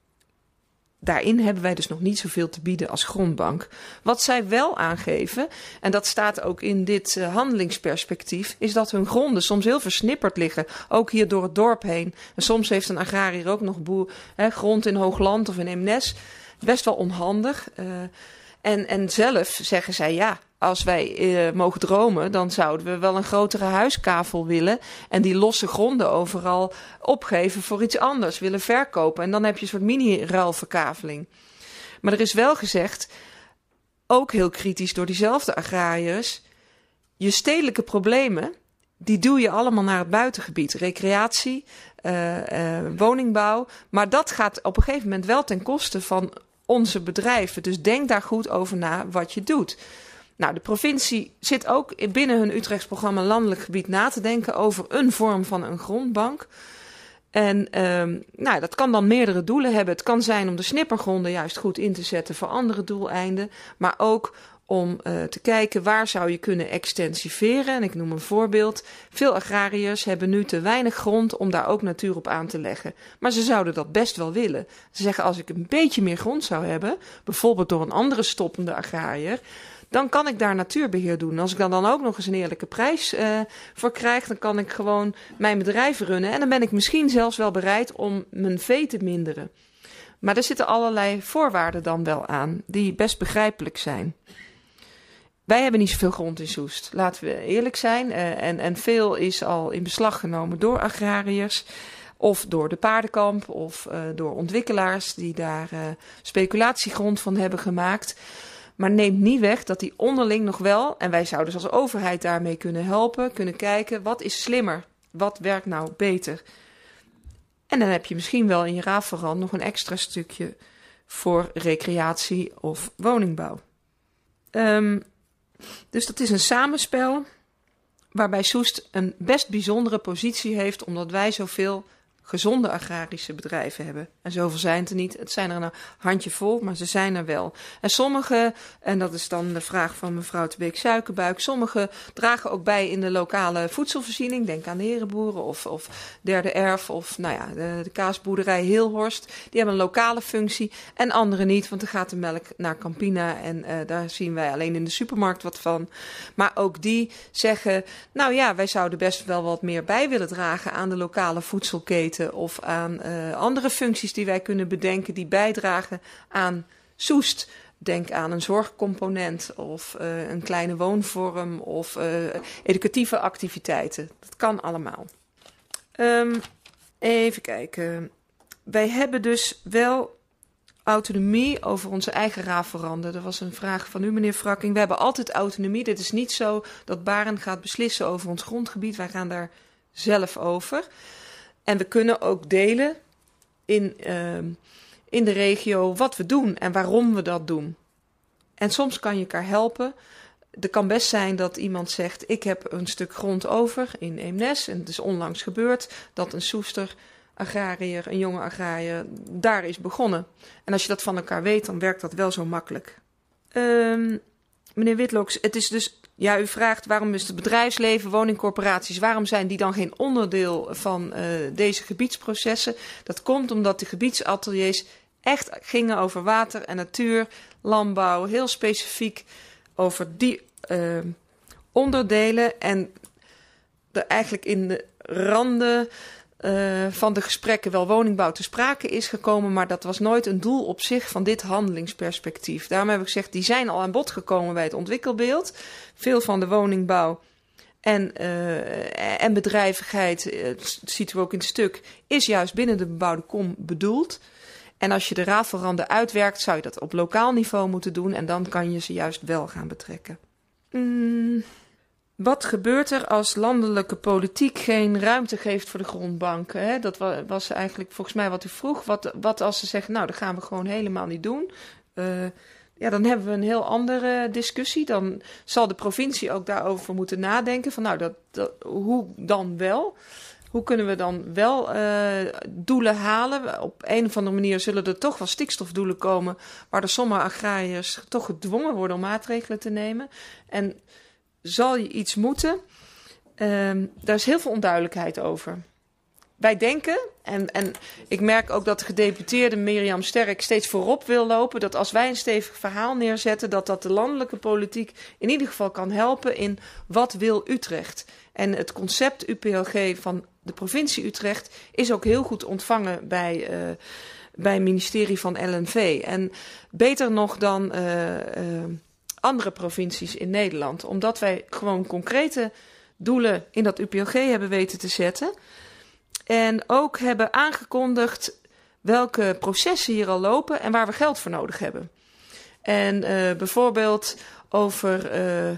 daarin hebben wij dus nog niet zoveel te bieden als grondbank. Wat zij wel aangeven, en dat staat ook in dit uh, handelingsperspectief, is dat hun gronden soms heel versnipperd liggen. Ook hier door het dorp heen. En soms heeft een agrariër ook nog boer, hè, grond in Hoogland of in Eemnes. Best wel onhandig. Uh, en, en zelf zeggen zij ja, als wij uh, mogen dromen, dan zouden we wel een grotere huiskavel willen. En die losse gronden overal opgeven voor iets anders, willen verkopen. En dan heb je een soort mini-ruilverkaveling. Maar er is wel gezegd, ook heel kritisch door diezelfde agrariërs, je stedelijke problemen, die duw je allemaal naar het buitengebied. Recreatie, uh, uh, woningbouw. Maar dat gaat op een gegeven moment wel ten koste van onze bedrijven. Dus denk daar goed over na wat je doet. Nou, de provincie zit ook binnen hun Utrechts programma Landelijk Gebied na te denken over een vorm van een grondbank. En um, nou, dat kan dan meerdere doelen hebben. Het kan zijn om de snippergronden juist goed in te zetten voor andere doeleinden. Maar ook om uh, te kijken waar zou je kunnen extensiveren. En ik noem een voorbeeld. Veel agrariërs hebben nu te weinig grond om daar ook natuur op aan te leggen. Maar ze zouden dat best wel willen. Ze zeggen als ik een beetje meer grond zou hebben, bijvoorbeeld door een andere stoppende agrariër, dan kan ik daar natuurbeheer doen. Als ik dan, dan ook nog eens een eerlijke prijs uh, voor krijg, dan kan ik gewoon mijn bedrijf runnen. En dan ben ik misschien zelfs wel bereid om mijn vee te minderen. Maar er zitten allerlei voorwaarden dan wel aan, die best begrijpelijk zijn. Wij hebben niet zoveel grond in Soest, laten we eerlijk zijn. Uh, en, en veel is al in beslag genomen door agrariërs, of door de paardenkamp, of uh, door ontwikkelaars die daar uh, speculatiegrond van hebben gemaakt. Maar neemt niet weg dat die onderling nog wel, en wij zouden dus als overheid daarmee kunnen helpen, kunnen kijken wat is slimmer, wat werkt nou beter. En dan heb je misschien wel in je raadverrand nog een extra stukje voor recreatie of woningbouw. Um, dus dat is een samenspel waarbij Soest een best bijzondere positie heeft, omdat wij zoveel gezonde agrarische bedrijven hebben. En zoveel zijn het er niet. Het zijn er een handjevol, maar ze zijn er wel. En sommige, en dat is dan de vraag van mevrouw Te Beek-Suikerbuik, sommige dragen ook bij in de lokale voedselvoorziening. Denk aan de herenboeren of, of Derde Erf of nou ja, de, de kaasboerderij Heelhorst. Die hebben een lokale functie en andere niet, want dan gaat de melk naar Campina en uh, daar zien wij alleen in de supermarkt wat van. Maar ook die zeggen, nou ja, wij zouden best wel wat meer bij willen dragen aan de lokale voedselketen of aan uh, andere functies die wij kunnen bedenken die bijdragen aan Soest. Denk aan een zorgcomponent of uh, een kleine woonvorm of uh, educatieve activiteiten. Dat kan allemaal. Um, even kijken. Wij hebben dus wel autonomie over onze eigen raadverranden. Er was een vraag van u, meneer Frakking. We hebben altijd autonomie. Dit is niet zo dat Baren gaat beslissen over ons grondgebied. Wij gaan daar zelf over. En we kunnen ook delen in, uh, in de regio wat we doen en waarom we dat doen. En soms kan je elkaar helpen. Er kan best zijn dat iemand zegt, ik heb een stuk grond over in Eemnes. En het is onlangs gebeurd dat een Soester agrariër, een jonge agrariër, daar is begonnen. En als je dat van elkaar weet, dan werkt dat wel zo makkelijk. Um, meneer Witloks, het is dus... Ja, u vraagt waarom is het bedrijfsleven, woningcorporaties, waarom zijn die dan geen onderdeel van uh, deze gebiedsprocessen? Dat komt omdat de gebiedsateliers echt gingen over water en natuur, landbouw, heel specifiek over die uh, onderdelen. En er eigenlijk in de randen uh, van de gesprekken wel woningbouw te sprake is gekomen, maar dat was nooit een doel op zich van dit handelingsperspectief. Daarom heb ik gezegd, die zijn al aan bod gekomen bij het ontwikkelbeeld. Veel van de woningbouw en, uh, en bedrijvigheid, uh, dat zien we ook in het stuk, is juist binnen de bebouwde kom bedoeld. En als je de raadverranden uitwerkt, zou je dat op lokaal niveau moeten doen en dan kan je ze juist wel gaan betrekken. Mm, wat gebeurt er als landelijke politiek geen ruimte geeft voor de grondbanken? Hè? Dat was eigenlijk volgens mij wat u vroeg. Wat, wat als ze zeggen, nou dat gaan we gewoon helemaal niet doen. Uh, Ja, dan hebben we een heel andere discussie. Dan zal de provincie ook daarover moeten nadenken. Van nou, dat, dat, hoe dan wel? Hoe kunnen we dan wel uh, doelen halen? Op een of andere manier zullen er toch wel stikstofdoelen komen, waardoor sommige agrariërs toch gedwongen worden om maatregelen te nemen. En zal je iets moeten? Um, daar is heel veel onduidelijkheid over. Wij denken, en, en ik merk ook dat de gedeputeerde Mirjam Sterk steeds voorop wil lopen, dat als wij een stevig verhaal neerzetten, dat dat de landelijke politiek in ieder geval kan helpen in wat wil Utrecht. En het concept U P L G van de provincie Utrecht is ook heel goed ontvangen bij, uh, bij het ministerie van L N V. En beter nog dan uh, uh, andere provincies in Nederland, omdat wij gewoon concrete doelen in dat U P L G hebben weten te zetten. En ook hebben aangekondigd welke processen hier al lopen en waar we geld voor nodig hebben. En uh, bijvoorbeeld over uh,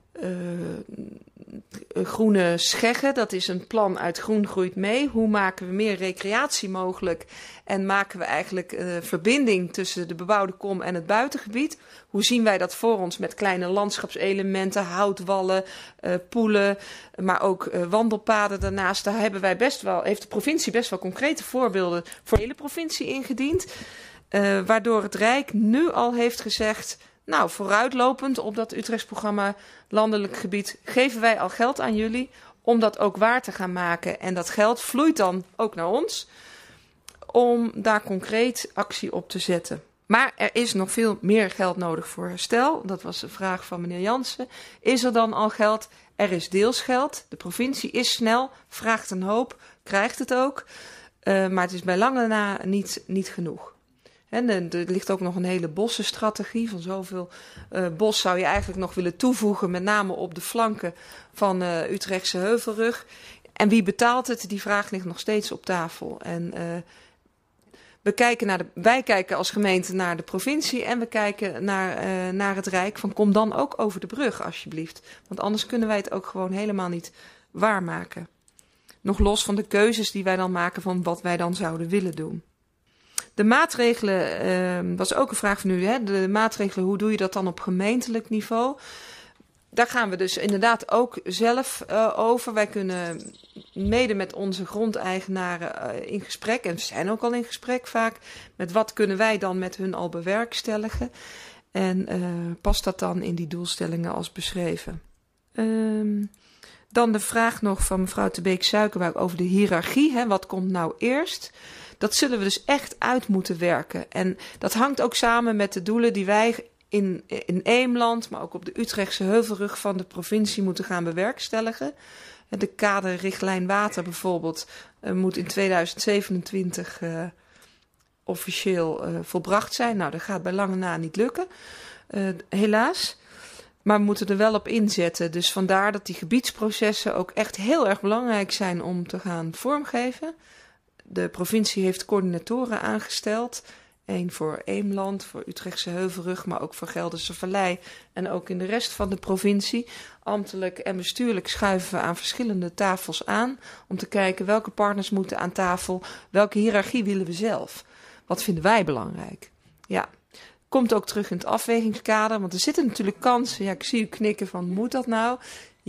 uh, groene scheggen. Dat is een plan uit Groen Groeit Mee. Hoe maken we meer recreatie mogelijk? En maken we eigenlijk uh, verbinding tussen de bebouwde kom en het buitengebied? Hoe zien wij dat voor ons met kleine landschapselementen, houtwallen, uh, poelen, maar ook uh, wandelpaden daarnaast? Daar hebben wij best wel, heeft de provincie best wel concrete voorbeelden voor de hele provincie ingediend. Uh, waardoor het Rijk nu al heeft gezegd, nou, vooruitlopend op dat Utrechtsprogramma landelijk gebied geven wij al geld aan jullie om dat ook waar te gaan maken. En dat geld vloeit dan ook naar ons om daar concreet actie op te zetten. Maar er is nog veel meer geld nodig voor herstel. Dat was de vraag van meneer Jansen. Is er dan al geld? Er is deels geld. De provincie is snel, vraagt een hoop, krijgt het ook. Uh, maar het is bij lange na niet, niet genoeg. En er ligt ook nog een hele bossenstrategie. Van zoveel uh, bos zou je eigenlijk nog willen toevoegen, met name op de flanken van uh, Utrechtse Heuvelrug. En wie betaalt het? Die vraag ligt nog steeds op tafel. En uh, we kijken naar de, wij kijken als gemeente naar de provincie en we kijken naar, uh, naar het Rijk. Van kom dan ook over de brug alsjeblieft. Want anders kunnen wij het ook gewoon helemaal niet waarmaken. Nog los van de keuzes die wij dan maken van wat wij dan zouden willen doen. De maatregelen, uh, was ook een vraag van u, hè? De maatregelen, hoe doe je dat dan op gemeentelijk niveau? Daar gaan we dus inderdaad ook zelf uh, over. Wij kunnen mede met onze grondeigenaren uh, in gesprek, en we zijn ook al in gesprek vaak, met wat kunnen wij dan met hun al bewerkstelligen. En uh, past dat dan in die doelstellingen als beschreven. Um, dan de vraag nog van mevrouw Te Beek-Suikerbuik over de hiërarchie. Hè? Wat komt nou eerst? Dat zullen we dus echt uit moeten werken. En dat hangt ook samen met de doelen die wij in, in Eemland, maar ook op de Utrechtse heuvelrug van de provincie moeten gaan bewerkstelligen. De kaderrichtlijn water bijvoorbeeld uh, moet in tweeduizend zevenentwintig uh, officieel uh, volbracht zijn. Nou, dat gaat bij lange na niet lukken, uh, helaas. Maar we moeten er wel op inzetten. Dus vandaar dat die gebiedsprocessen ook echt heel erg belangrijk zijn om te gaan vormgeven. De provincie heeft coördinatoren aangesteld. Eén voor Eemland, voor Utrechtse Heuvelrug, maar ook voor Gelderse Vallei. En ook in de rest van de provincie. Ambtelijk en bestuurlijk schuiven we aan verschillende tafels aan. Om te kijken welke partners moeten aan tafel. Welke hiërarchie willen we zelf? Wat vinden wij belangrijk? Ja, komt ook terug in het afwegingskader. Want er zitten natuurlijk kansen. Ja, ik zie u knikken van, moet dat nou?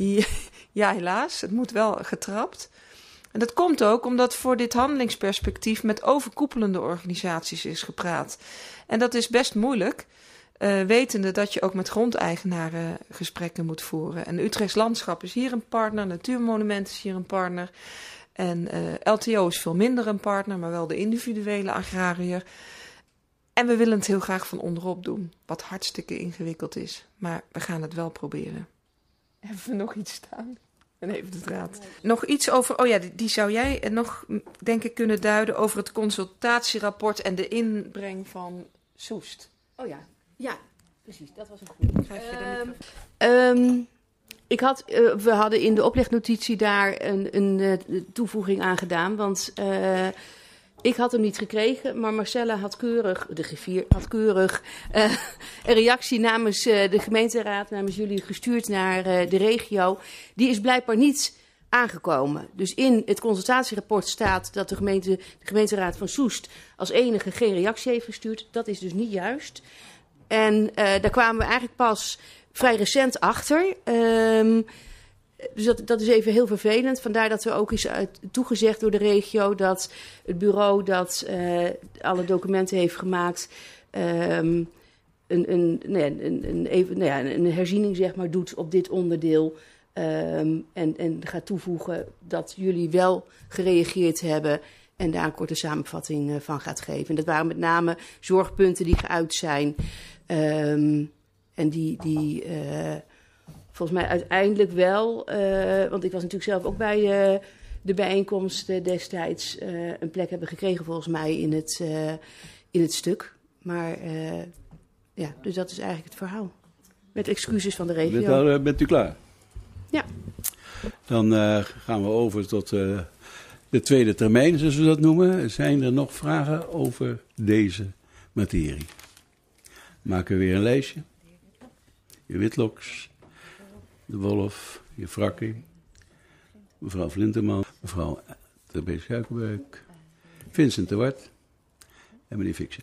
Ja, helaas. Het moet wel getrapt. En dat komt ook omdat voor dit handelingsperspectief met overkoepelende organisaties is gepraat. En dat is best moeilijk, uh, wetende dat je ook met grondeigenaren gesprekken moet voeren. En Utrechts Landschap is hier een partner, Natuurmonument is hier een partner. En uh, L T O is veel minder een partner, maar wel de individuele agrariër. En we willen het heel graag van onderop doen, wat hartstikke ingewikkeld is. Maar we gaan het wel proberen. Hebben we nog iets staan? En even de draad. Nog iets over, oh ja, die, die zou jij nog, denk ik, kunnen duiden over het consultatierapport en de inbreng van Soest. Oh ja, ja, precies, dat was een goede. Krijg je de um, um, ik had, uh, we hadden in de oplegnotitie daar een, een uh, toevoeging aan gedaan, want uh, ik had hem niet gekregen, maar Marcella had keurig, de griffier had keurig uh, een reactie namens uh, de gemeenteraad, namens jullie gestuurd naar uh, de regio. Die is blijkbaar niet aangekomen. Dus in het consultatierapport staat dat de, gemeente, de gemeenteraad van Soest als enige geen reactie heeft gestuurd. Dat is dus niet juist. En uh, daar kwamen we eigenlijk pas vrij recent achter. Um, Dus dat, dat is even heel vervelend. Vandaar dat er ook is uit, toegezegd door de regio dat het bureau dat uh, alle documenten heeft gemaakt um, een, een, nee, een, een, even, nou ja, een herziening zeg maar, doet op dit onderdeel. Um, en, en gaat toevoegen dat jullie wel gereageerd hebben en daar een korte samenvatting uh, van gaat geven. En dat waren met name zorgpunten die geuit zijn um, en die... die uh, volgens mij uiteindelijk wel, uh, want ik was natuurlijk zelf ook bij uh, de bijeenkomst uh, destijds uh, een plek hebben gekregen volgens mij in het, uh, in het stuk. Maar uh, ja, dus dat is eigenlijk het verhaal. Met excuses van de regio. Bent, uh, bent u klaar? Ja. Dan uh, gaan we over tot uh, de tweede termijn, zoals we dat noemen. Zijn er nog vragen over deze materie? Maken we weer een lijstje. Je Witloks. De Wolf, je Frakking, mevrouw Flinterman, mevrouw Te Beek-Suikerbuik, Vincent de Wart en meneer Fixen.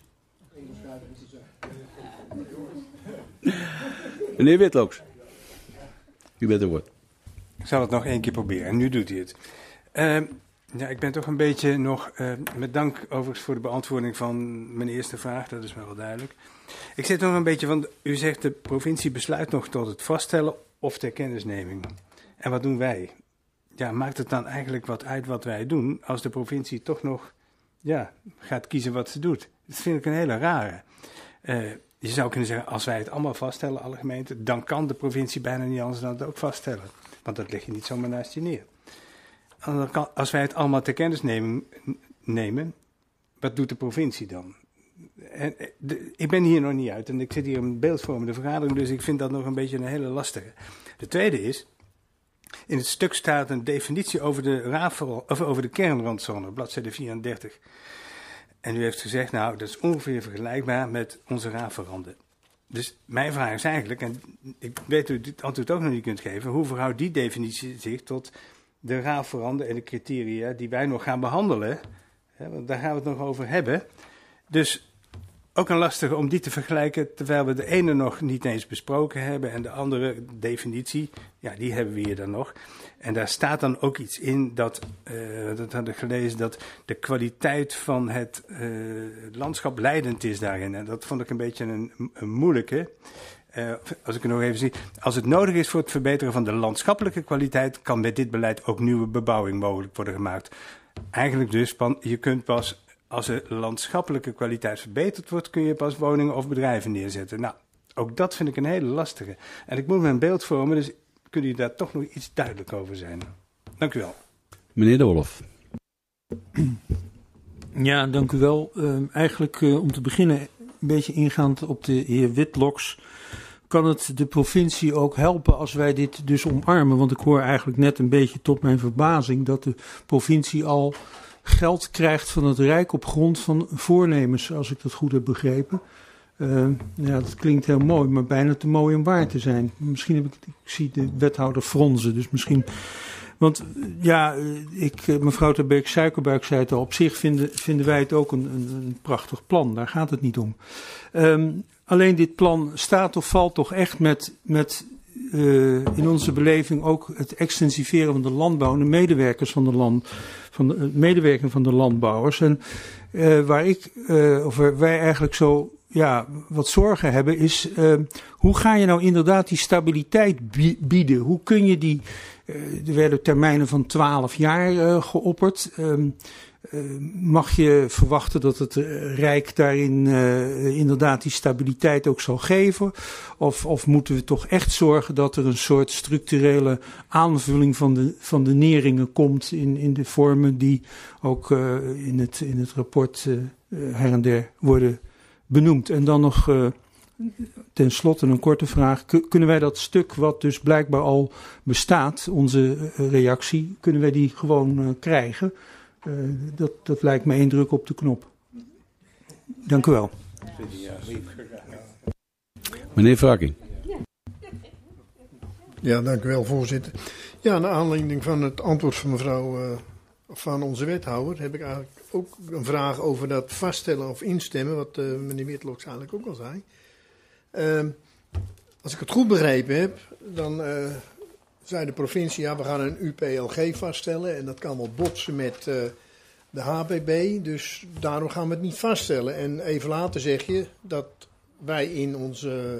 Meneer Witloks, u bent er woord. Ik zal het nog één keer proberen en nu doet hij het. Uh, ja, ik ben toch een beetje nog, uh, met dank overigens voor de beantwoording van mijn eerste vraag, dat is me wel duidelijk. Ik zit nog een beetje, want u zegt de provincie besluit nog tot het vaststellen of ter kennisneming. En wat doen wij? Ja, maakt het dan eigenlijk wat uit wat wij doen als de provincie toch nog ja, gaat kiezen wat ze doet? Dat vind ik een hele rare. Uh, je zou kunnen zeggen, als wij het allemaal vaststellen, alle gemeenten, dan kan de provincie bijna niet anders dan het ook vaststellen. Want dat leg je niet zomaar naast je neer. Als wij het allemaal ter kennisneming nemen, wat doet de provincie dan? En de, ik ben hier nog niet uit en ik zit hier in een beeldvormende vergadering, dus ik vind dat nog een beetje een hele lastige. De tweede is, in het stuk staat een definitie over de, rafel, of over de kernrandzone, bladzijde vierendertig. En u heeft gezegd, nou, dat is ongeveer vergelijkbaar met onze raafveranden. Dus mijn vraag is eigenlijk, en ik weet dat u dit antwoord ook nog niet kunt geven, hoe verhoudt die definitie zich tot de raafveranden en de criteria die wij nog gaan behandelen? Hè, want daar gaan we het nog over hebben. Dus ook een lastige om die te vergelijken, terwijl we de ene nog niet eens besproken hebben en de andere definitie, ja, die hebben we hier dan nog. En daar staat dan ook iets in dat, uh, dat had ik gelezen, dat de kwaliteit van het uh, landschap leidend is daarin. En dat vond ik een beetje een, een moeilijke. Uh, als ik het nog even zie. Als het nodig is voor het verbeteren van de landschappelijke kwaliteit, kan met dit beleid ook nieuwe bebouwing mogelijk worden gemaakt. Eigenlijk dus, je kunt pas, als de landschappelijke kwaliteit verbeterd wordt, kun je pas woningen of bedrijven neerzetten. Nou, ook dat vind ik een hele lastige. En ik moet me een beeld vormen, dus kunnen jullie daar toch nog iets duidelijk over zijn? Dank u wel. Meneer De Wolf. Ja, dank u wel. Uh, eigenlijk uh, om te beginnen, een beetje ingaand op de heer Witloks, kan het de provincie ook helpen als wij dit dus omarmen? Want ik hoor eigenlijk net een beetje tot mijn verbazing dat de provincie al geld krijgt van het Rijk op grond van voornemens, als ik dat goed heb begrepen. Uh, ja, dat klinkt heel mooi, maar bijna te mooi om waar te zijn. Misschien heb ik, ik zie de wethouder fronzen, dus misschien. Want ja, ik, mevrouw ter Beek-Suikerbuik zei het al, op zich vinden, vinden wij het ook een, een, een prachtig plan. Daar gaat het niet om. Um, alleen dit plan staat of valt toch echt met, met uh, in onze beleving ook het extensiveren van de landbouw en de medewerkers van de land, van de medewerking van de landbouwers. En uh, waar ik, uh, of waar wij eigenlijk zo ja, wat zorgen hebben is, uh, hoe ga je nou inderdaad die stabiliteit bieden? Hoe kun je die, uh, er werden termijnen van twaalf jaar uh, geopperd. Um, uh, mag je verwachten dat het Rijk daarin uh, inderdaad die stabiliteit ook zal geven? Of, of moeten we toch echt zorgen dat er een soort structurele aanvulling van de, van de neringen komt in, in de vormen die ook uh, in, het, in het rapport uh, her en der worden benoemd. En dan nog uh, ten slotte een korte vraag. K- kunnen wij dat stuk wat dus blijkbaar al bestaat, onze uh, reactie, kunnen wij die gewoon uh, krijgen? Uh, dat, dat lijkt me één druk op de knop. Dank u wel. Meneer Varking. Ja, dank u wel, voorzitter. Ja, naar aanleiding van het antwoord van mevrouw, uh, van onze wethouder, heb ik eigenlijk ook een vraag over dat vaststellen of instemmen, wat uh, meneer Witloks eigenlijk ook al zei. Uh, als ik het goed begrepen heb, dan uh, zei de provincie, ja, we gaan een U P L G vaststellen en dat kan wel botsen met uh, de H P B, dus daarom gaan we het niet vaststellen. En even later zeg je dat wij in onze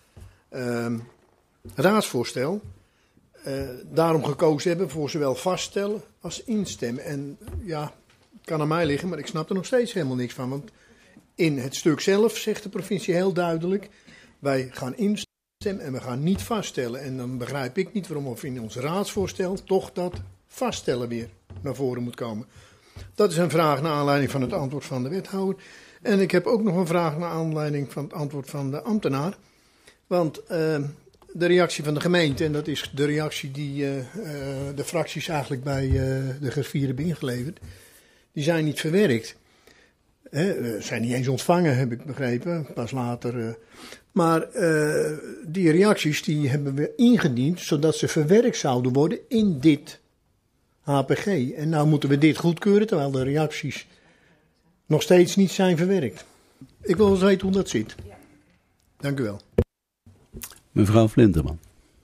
uh, raadsvoorstel uh, daarom gekozen hebben voor zowel vaststellen als instemmen. En ja, het kan aan mij liggen, maar ik snap er nog steeds helemaal niks van. Want in het stuk zelf zegt de provincie heel duidelijk, wij gaan instemmen en we gaan niet vaststellen. En dan begrijp ik niet waarom of in ons raadsvoorstel toch dat vaststellen weer naar voren moet komen. Dat is een vraag naar aanleiding van het antwoord van de wethouder. En ik heb ook nog een vraag naar aanleiding van het antwoord van de ambtenaar. Want uh, de reactie van de gemeente, en dat is de reactie die uh, uh, de fracties eigenlijk bij uh, de griffier hebben ingeleverd, die zijn niet verwerkt. Hè, zijn niet eens ontvangen, heb ik begrepen, pas later. Uh, maar uh, die reacties die hebben we ingediend, zodat ze verwerkt zouden worden in dit H P G. En nou moeten we dit goedkeuren, terwijl de reacties nog steeds niet zijn verwerkt. Ik wil eens weten hoe dat zit. Dank u wel. Mevrouw Flinterman.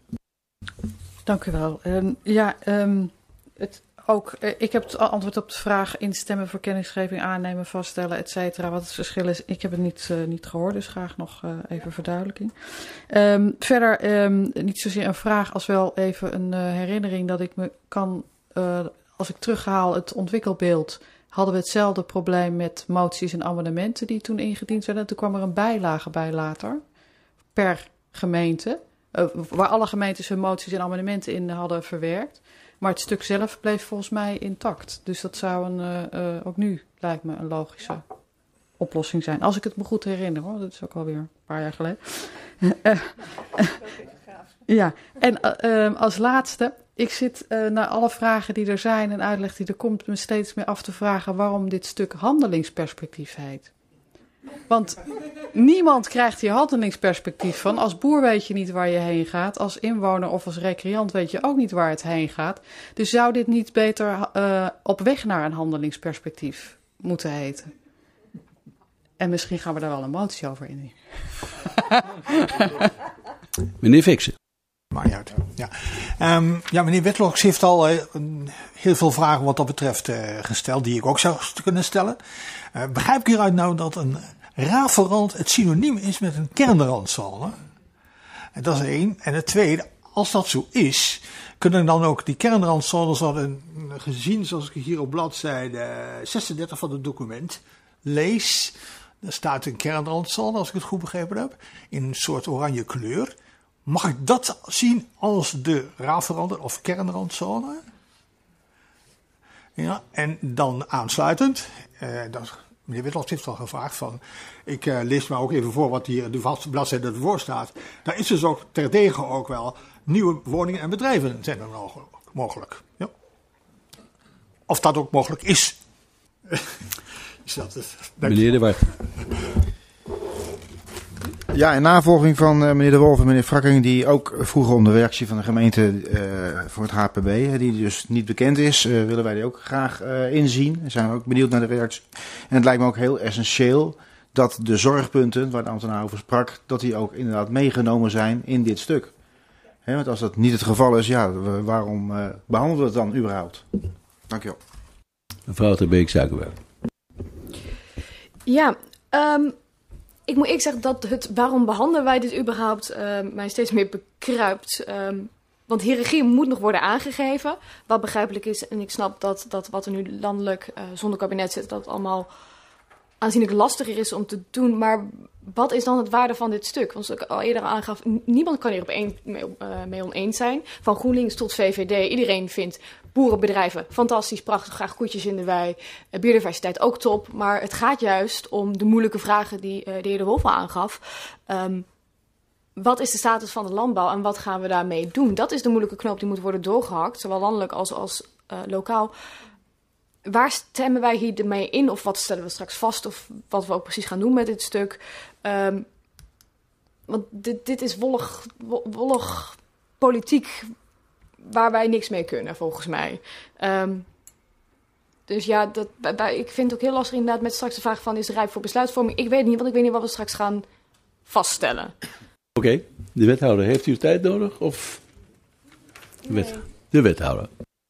Dank u wel. Um, ja, um, het, ook, uh, ik heb het antwoord op de vraag instemmen voor kennisgeving, aannemen, vaststellen, et cetera. Wat het verschil is, ik heb het niet, uh, niet gehoord, dus graag nog uh, even verduidelijking. Um, verder, um, niet zozeer een vraag als wel even een uh, herinnering dat ik me kan, uh, als ik terughaal het ontwikkelbeeld, hadden we hetzelfde probleem met moties en amendementen die toen ingediend werden. Toen kwam er een bijlage bij later, per gemeente, uh, waar alle gemeentes hun moties en amendementen in hadden verwerkt. Maar het stuk zelf bleef volgens mij intact. Dus dat zou een, uh, uh, ook nu, lijkt me, een logische oplossing zijn. Als ik het me goed herinner, hoor. Dat is ook alweer een paar jaar geleden. uh, uh, ja, en uh, uh, als laatste, ik zit uh, naar alle vragen die er zijn en uitleg die er komt me steeds meer af te vragen waarom dit stuk handelingsperspectief heet. Want niemand krijgt hier handelingsperspectief van. Als boer weet je niet waar je heen gaat. Als inwoner of als recreant weet je ook niet waar het heen gaat. Dus zou dit niet beter uh, op weg naar een handelingsperspectief moeten heten? En misschien gaan we daar wel een motie over in. Meneer Fixen. Maakt niet uit. Ja, um, ja meneer Witloks heeft al uh, heel veel vragen wat dat betreft uh, gesteld, die ik ook zou kunnen stellen. Uh, begrijp ik hieruit nou dat een rafelrand het synoniem is met een kernrandzone? En dat is één. En het tweede, als dat zo is, kunnen dan ook die kernrandzones worden gezien, zoals ik hier op bladzijde zesendertig van het document lees. Er staat een kernrandzone, als ik het goed begrepen heb, in een soort oranje kleur. Mag ik dat zien als de rafelrand of kernrandzone? Ja, en dan aansluitend, eh, dat, meneer Witloks heeft al gevraagd van, ik uh, lees maar ook even voor wat hier de vaste bladzijde ervoor staat. Daar is dus ook terdege ook wel nieuwe woningen en bedrijven zijn er mogelijk. Ja. Of dat ook mogelijk is. Is dat het? Meneer De Waard. Ja, in navolging van uh, meneer De Wolf en meneer Frakking, die ook vroegen om de reactie van de gemeente uh, voor het H P B, die dus niet bekend is, uh, willen wij die ook graag uh, inzien. We zijn ook benieuwd naar de reactie. En het lijkt me ook heel essentieel dat de zorgpunten, waar de ambtenaar over sprak, dat die ook inderdaad meegenomen zijn in dit stuk. He, want als dat niet het geval is, ja, waarom uh, behandelen we het dan überhaupt? Dank u wel. Mevrouw Ter Beek, Zakenwerk. Ja, um, ik moet eerlijk zeggen dat het waarom behandelen wij dit überhaupt uh, mij steeds meer bekruipt. Um, want hiërarchie moet nog worden aangegeven, wat begrijpelijk is. En ik snap dat, dat wat er nu landelijk uh, zonder kabinet zit, dat het allemaal aanzienlijk lastiger is om te doen. Maar wat is dan het waarde van dit stuk? Want zoals ik al eerder aangaf, niemand kan hier op één, mee, uh, mee oneens zijn. Van GroenLinks tot V V D. Iedereen vindt boerenbedrijven fantastisch, prachtig, graag koetjes in de wei. Uh, biodiversiteit ook top. Maar het gaat juist om de moeilijke vragen die uh, de heer De Wolf al aangaf. Um, wat is de status van de landbouw en wat gaan we daarmee doen? Dat is de moeilijke knoop die moet worden doorgehakt, zowel landelijk als, als uh, lokaal. Waar stemmen wij hiermee in? Of wat stellen we straks vast? Of wat we ook precies gaan doen met dit stuk? Um, want dit, dit is wollig, wollig politiek waar wij niks mee kunnen, volgens mij. Um, dus ja, dat, ik vind het ook heel lastig inderdaad met straks de vraag van, is het rijp voor besluitvorming? Ik weet het niet, want ik weet niet wat we straks gaan vaststellen. Oké, okay. De wethouder, heeft u tijd nodig? Of de, wet, de wethouder?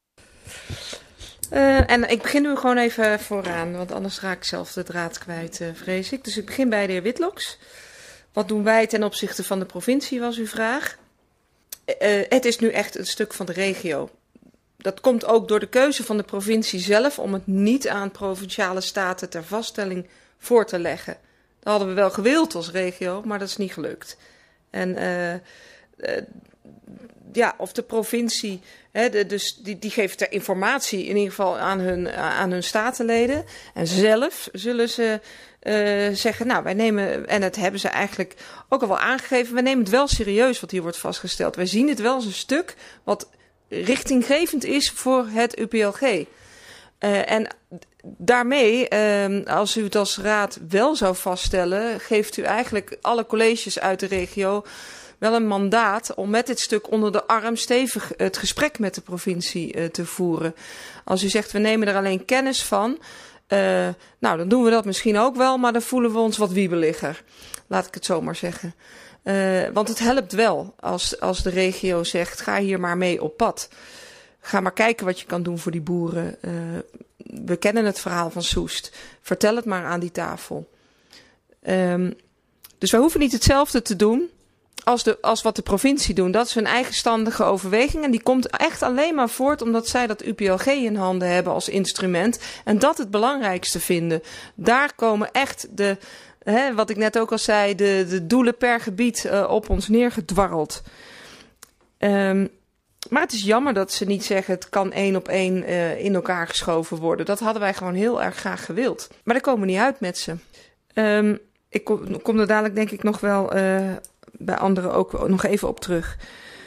Uh, en ik begin nu gewoon even vooraan, want anders raak ik zelf de draad kwijt, uh, vrees ik. Dus ik begin bij de heer Witloks. Wat doen wij ten opzichte van de provincie, was uw vraag. Uh, het is nu echt een stuk van de regio. Dat komt ook door de keuze van de provincie zelf om het niet aan provinciale staten ter vaststelling voor te leggen. Dat hadden we wel gewild als regio, maar dat is niet gelukt. En uh, uh, ja, of de provincie, hè, de, dus die, die geeft ter informatie in ieder geval aan hun, aan hun statenleden. En zelf zullen ze uh, zeggen, nou wij nemen, en dat hebben ze eigenlijk ook al wel aangegeven, wij nemen het wel serieus wat hier wordt vastgesteld. Wij zien het wel als een stuk wat richtinggevend is voor het U P L G. Uh, en daarmee, uh, als u het als raad wel zou vaststellen, geeft u eigenlijk alle colleges uit de regio wel een mandaat om met dit stuk onder de arm stevig het gesprek met de provincie uh, te voeren. Als u zegt, we nemen er alleen kennis van, uh, nou dan doen we dat misschien ook wel, maar dan voelen we ons wat wiebeliger. Laat ik het zo maar zeggen. Uh, want het helpt wel als, als de regio zegt, ga hier maar mee op pad. Ga maar kijken wat je kan doen voor die boeren. Uh, we kennen het verhaal van Soest. Vertel het maar aan die tafel. Um, dus wij hoeven niet hetzelfde te doen als, de, als wat de provincie doen. Dat is hun eigenstandige overweging. En die komt echt alleen maar voort omdat zij dat U P L G in handen hebben als instrument. En dat het belangrijkste vinden. Daar komen echt de, hè, wat ik net ook al zei, de, de doelen per gebied uh, op ons neergedwarreld. Um, Maar het is jammer dat ze niet zeggen, het kan één op één uh, in elkaar geschoven worden. Dat hadden wij gewoon heel erg graag gewild. Maar daar komen we niet uit met ze. Um, ik kom, kom er dadelijk denk ik nog wel uh, bij anderen ook nog even op terug.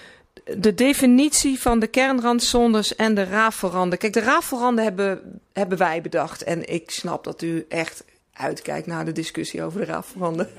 de definitie van de kernrandzones en de rafelranden. Kijk, de rafelranden hebben, hebben wij bedacht. En ik snap dat u echt uitkijkt naar de discussie over de rafelranden.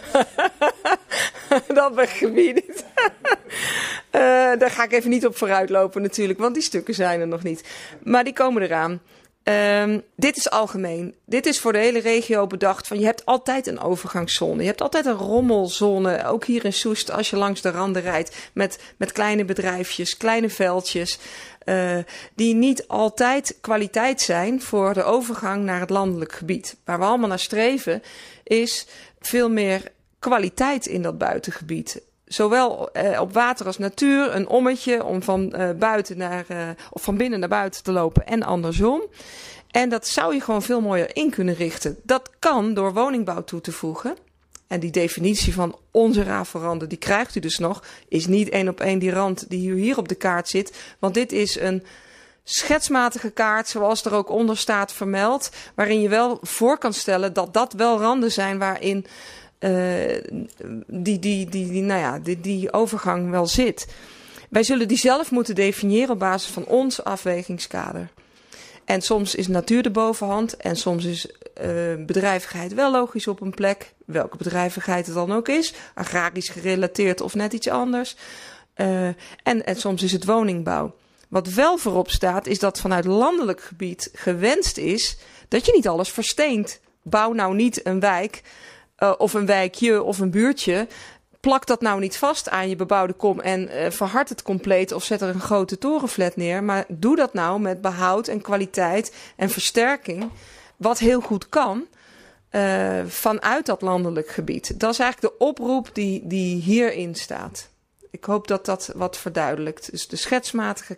Dat begrijp ik niet. uh, daar ga ik even niet op vooruitlopen natuurlijk, want die stukken zijn er nog niet. Maar die komen eraan. Um, dit is algemeen. Dit is voor de hele regio bedacht. Van je hebt altijd een overgangszone. Je hebt altijd een rommelzone. Ook hier in Soest als je langs de randen rijdt. Met, met kleine bedrijfjes, kleine veldjes. Uh, die niet altijd kwaliteit zijn voor de overgang naar het landelijk gebied. Waar we allemaal naar streven is veel meer kwaliteit in dat buitengebied. Zowel uh, op water als natuur, een ommetje om van uh, buiten naar uh, of van binnen naar buiten te lopen en andersom. En dat zou je gewoon veel mooier in kunnen richten. Dat kan door woningbouw toe te voegen. En die definitie van onze rafelranden, die krijgt u dus nog, is niet één op één die rand die hier op de kaart zit. Want dit is een schetsmatige kaart, zoals er ook onder staat vermeld, waarin je wel voor kan stellen dat dat wel randen zijn waarin Uh, die, die, die, die, nou ja, die, die overgang wel zit. Wij zullen die zelf moeten definiëren op basis van ons afwegingskader. En soms is natuur de bovenhand en soms is uh, bedrijvigheid wel logisch op een plek. Welke bedrijvigheid het dan ook is. Agrarisch gerelateerd of net iets anders. Uh, en, en soms is het woningbouw. Wat wel voorop staat is dat vanuit landelijk gebied gewenst is dat je niet alles versteent. Bouw nou niet een wijk Uh, of een wijkje of een buurtje. Plak dat nou niet vast aan je bebouwde kom en uh, verhard het compleet of zet er een grote torenflat neer. Maar doe dat nou met behoud en kwaliteit en versterking. Wat heel goed kan uh, vanuit dat landelijk gebied. Dat is eigenlijk de oproep die, die hierin staat. Ik hoop dat dat wat verduidelijkt. Dus de schetsmatige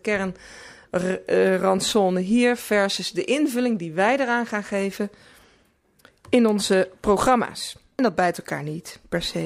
kernrandzone hier versus de invulling die wij eraan gaan geven in onze programma's. En dat bijt elkaar niet, per se.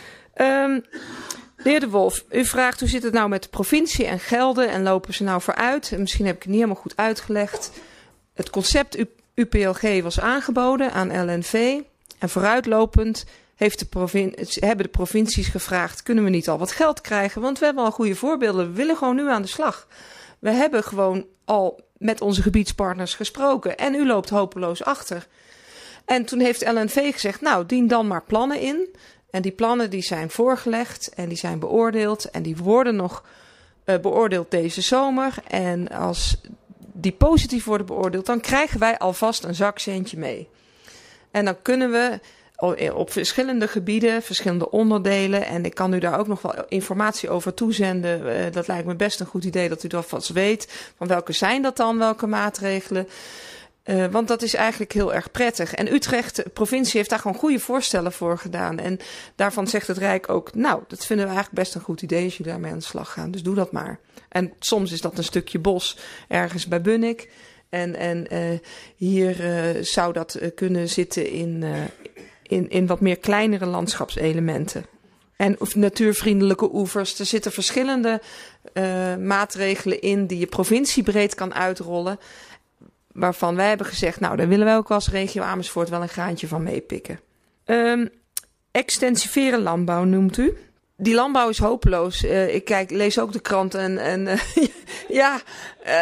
Um, de heer De Wolf, u vraagt hoe zit het nou met de provincie en gelden en lopen ze nou vooruit? En misschien heb ik het niet helemaal goed uitgelegd. Het concept U P L G was aangeboden aan L N V. En vooruitlopend heeft de provin- hebben de provincies gevraagd, kunnen we niet al wat geld krijgen? Want we hebben al goede voorbeelden. We willen gewoon nu aan de slag. We hebben gewoon al met onze gebiedspartners gesproken. En u loopt hopeloos achter. En toen heeft L N V gezegd, nou, dien dan maar plannen in. En die plannen die zijn voorgelegd en die zijn beoordeeld. En die worden nog uh, beoordeeld deze zomer. En als die positief worden beoordeeld, dan krijgen wij alvast een zakcentje mee. En dan kunnen we op verschillende gebieden, verschillende onderdelen. En ik kan u daar ook nog wel informatie over toezenden. Uh, dat lijkt me best een goed idee dat u dat vast weet. Van welke zijn dat dan, welke maatregelen? Uh, want dat is eigenlijk heel erg prettig. En Utrecht, de provincie, heeft daar gewoon goede voorstellen voor gedaan. En daarvan zegt het Rijk ook, nou, dat vinden we eigenlijk best een goed idee als jullie daarmee aan de slag gaan. Dus doe dat maar. En soms is dat een stukje bos ergens bij Bunnik. En, en uh, hier uh, zou dat uh, kunnen zitten in, uh, in, in wat meer kleinere landschapselementen. En of natuurvriendelijke oevers. Er zitten verschillende uh, maatregelen in die je provinciebreed kan uitrollen. Waarvan wij hebben gezegd, nou, daar willen wij ook als regio Amersfoort wel een graantje van meepikken. Um, extensiveren landbouw noemt u. Die landbouw is hopeloos. Uh, ik kijk, lees ook de krant en, en uh, ja, uh,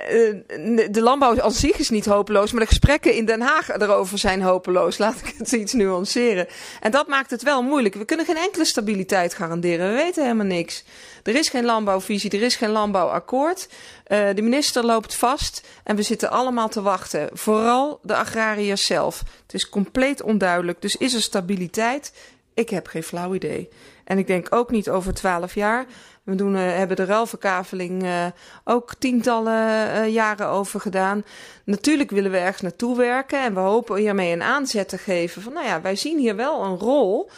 uh, de landbouw aan zich is niet hopeloos, maar de gesprekken in Den Haag erover zijn hopeloos. Laat ik het iets nuanceren. En dat maakt het wel moeilijk. We kunnen geen enkele stabiliteit garanderen. We weten helemaal niks. Er is geen landbouwvisie, er is geen landbouwakkoord. Uh, de minister loopt vast en we zitten allemaal te wachten. Vooral de agrariërs zelf. Het is compleet onduidelijk. Dus is er stabiliteit? Ik heb geen flauw idee. En ik denk ook niet over twaalf jaar. We doen, uh, hebben de ruilverkaveling uh, ook tientallen uh, jaren over gedaan. Natuurlijk willen we ergens naartoe werken. En we hopen hiermee een aanzet te geven. Van, nou ja, wij zien hier wel een rol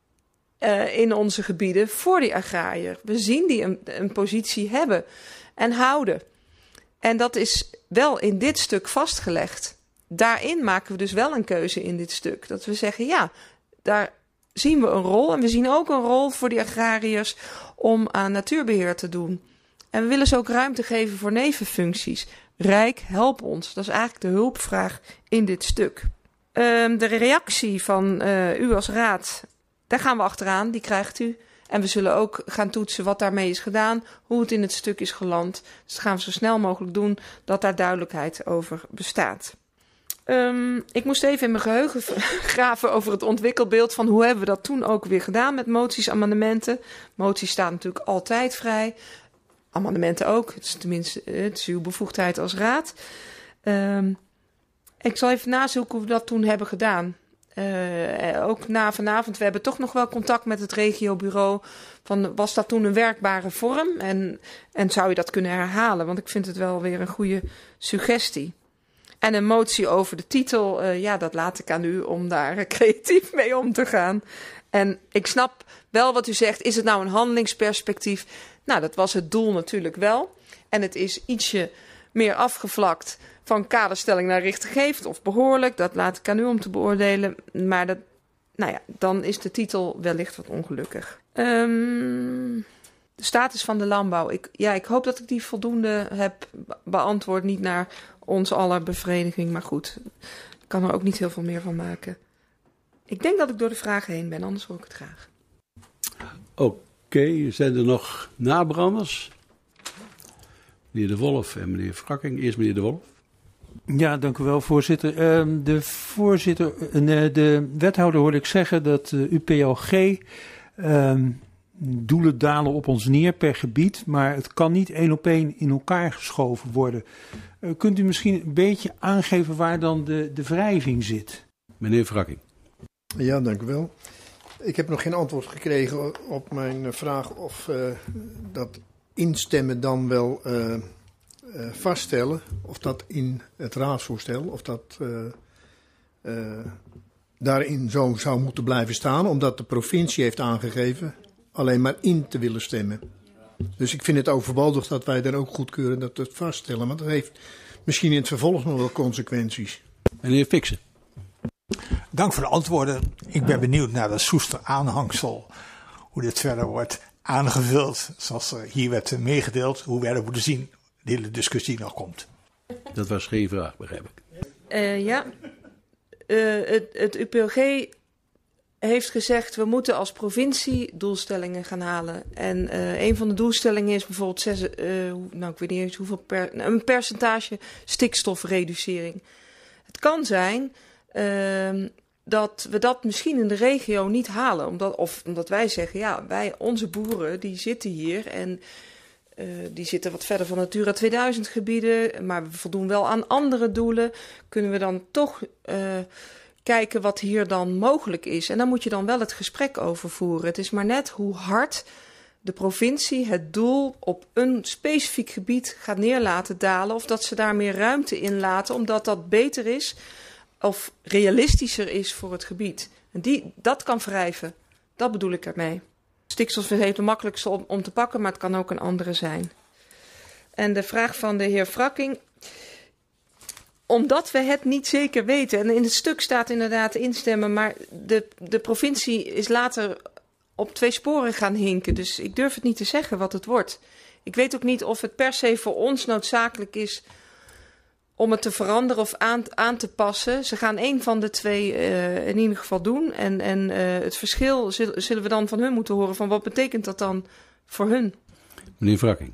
uh, in onze gebieden voor die agrariër. We zien die een, een positie hebben en houden. En dat is wel in dit stuk vastgelegd. Daarin maken we dus wel een keuze in dit stuk. Dat we zeggen, ja, daar zien we een rol. En we zien ook een rol voor die agrariërs om aan natuurbeheer te doen. En we willen ze ook ruimte geven voor nevenfuncties. Rijk, help ons. Dat is eigenlijk de hulpvraag in dit stuk. Um, de reactie van uh, u als raad, daar gaan we achteraan. Die krijgt u. En we zullen ook gaan toetsen wat daarmee is gedaan, hoe het in het stuk is geland. Dus dat gaan we zo snel mogelijk doen dat daar duidelijkheid over bestaat. Um, ik moest even in mijn geheugen graven over het ontwikkelbeeld van hoe hebben we dat toen ook weer gedaan met moties, amendementen. Moties staan natuurlijk altijd vrij. Amendementen ook. Het is tenminste het is uw bevoegdheid als raad. Um, ik zal even nazoeken hoe we dat toen hebben gedaan. Uh, ook na vanavond, we hebben toch nog wel contact met het regiobureau. Van, was dat toen een werkbare vorm? En, en zou je dat kunnen herhalen? Want ik vind het wel weer een goede suggestie. En een motie over de titel, uh, ja, dat laat ik aan u om daar creatief mee om te gaan. En ik snap wel wat u zegt, is het nou een handelingsperspectief? Nou, dat was het doel natuurlijk wel. En het is ietsje meer afgevlakt van kaderstelling naar richtinggevend of behoorlijk. Dat laat ik aan u om te beoordelen. Maar dat, nou ja, dan is de titel wellicht wat ongelukkig. Um, de status van de landbouw. Ik, ja, ik hoop dat ik die voldoende heb beantwoord. Niet naar ons aller bevrediging, maar goed. Ik kan er ook niet heel veel meer van maken. Ik denk dat ik door de vragen heen ben, anders hoor ik het graag. Oké, okay, zijn er nog nabranders? Meneer De Wolf en meneer Frakking. Eerst meneer De Wolf. Ja, dank u wel, voorzitter. Uh, de voorzitter, uh, de wethouder hoorde ik zeggen dat uh, U P L G uh, doelen dalen op ons neer per gebied, maar het kan niet één op één in elkaar geschoven worden. Uh, kunt u misschien een beetje aangeven waar dan de, de wrijving zit? Meneer Frakking. Ja, dank u wel. Ik heb nog geen antwoord gekregen op mijn vraag of uh, dat instemmen dan wel uh, uh, vaststellen, of dat in het raadsvoorstel, of dat uh, uh, daarin zo zou moeten blijven staan, omdat de provincie heeft aangegeven alleen maar in te willen stemmen. Dus ik vind het overbodig dat wij dan ook goedkeuren dat we het vaststellen, want dat heeft misschien in het vervolg nog wel consequenties. Meneer Fixen. Dank voor de antwoorden. Ik ben benieuwd naar dat Soester aanhangsel, hoe dit verder wordt aangevuld, zoals hier werd meegedeeld, hoe wij dat moeten zien, de hele discussie nog komt. Dat was geen vraag, begrijp ik. Uh, ja, uh, het, het U P L G heeft gezegd, we moeten als provincie doelstellingen gaan halen. En uh, een van de doelstellingen is bijvoorbeeld zes, uh, nou, ik weet niet eens hoeveel per, een percentage stikstofreducering. Het kan zijn uh, dat we dat misschien in de regio niet halen. Omdat, of omdat wij zeggen, ja, wij, onze boeren die zitten hier en uh, die zitten wat verder van Natura tweeduizend gebieden. Maar we voldoen wel aan andere doelen. Kunnen we dan toch uh, kijken wat hier dan mogelijk is. En daar moet je dan wel het gesprek over voeren. Het is maar net hoe hard de provincie het doel op een specifiek gebied gaat neer laten dalen. Of dat ze daar meer ruimte in laten, omdat dat beter is of realistischer is voor het gebied. En die, dat kan wrijven. Dat bedoel ik ermee. Stikstof is het makkelijkste om, om te pakken, maar het kan ook een andere zijn. En de vraag van de heer Frakking. Omdat we het niet zeker weten. En in het stuk staat inderdaad instemmen, maar de, de provincie is later op twee sporen gaan hinken. Dus ik durf het niet te zeggen wat het wordt. Ik weet ook niet of het per se voor ons noodzakelijk is om het te veranderen of aan, aan te passen. Ze gaan één van de twee uh, in ieder geval doen. En, en uh, het verschil zullen, zullen we dan van hun moeten horen. Van wat betekent dat dan voor hun? Meneer Frakking.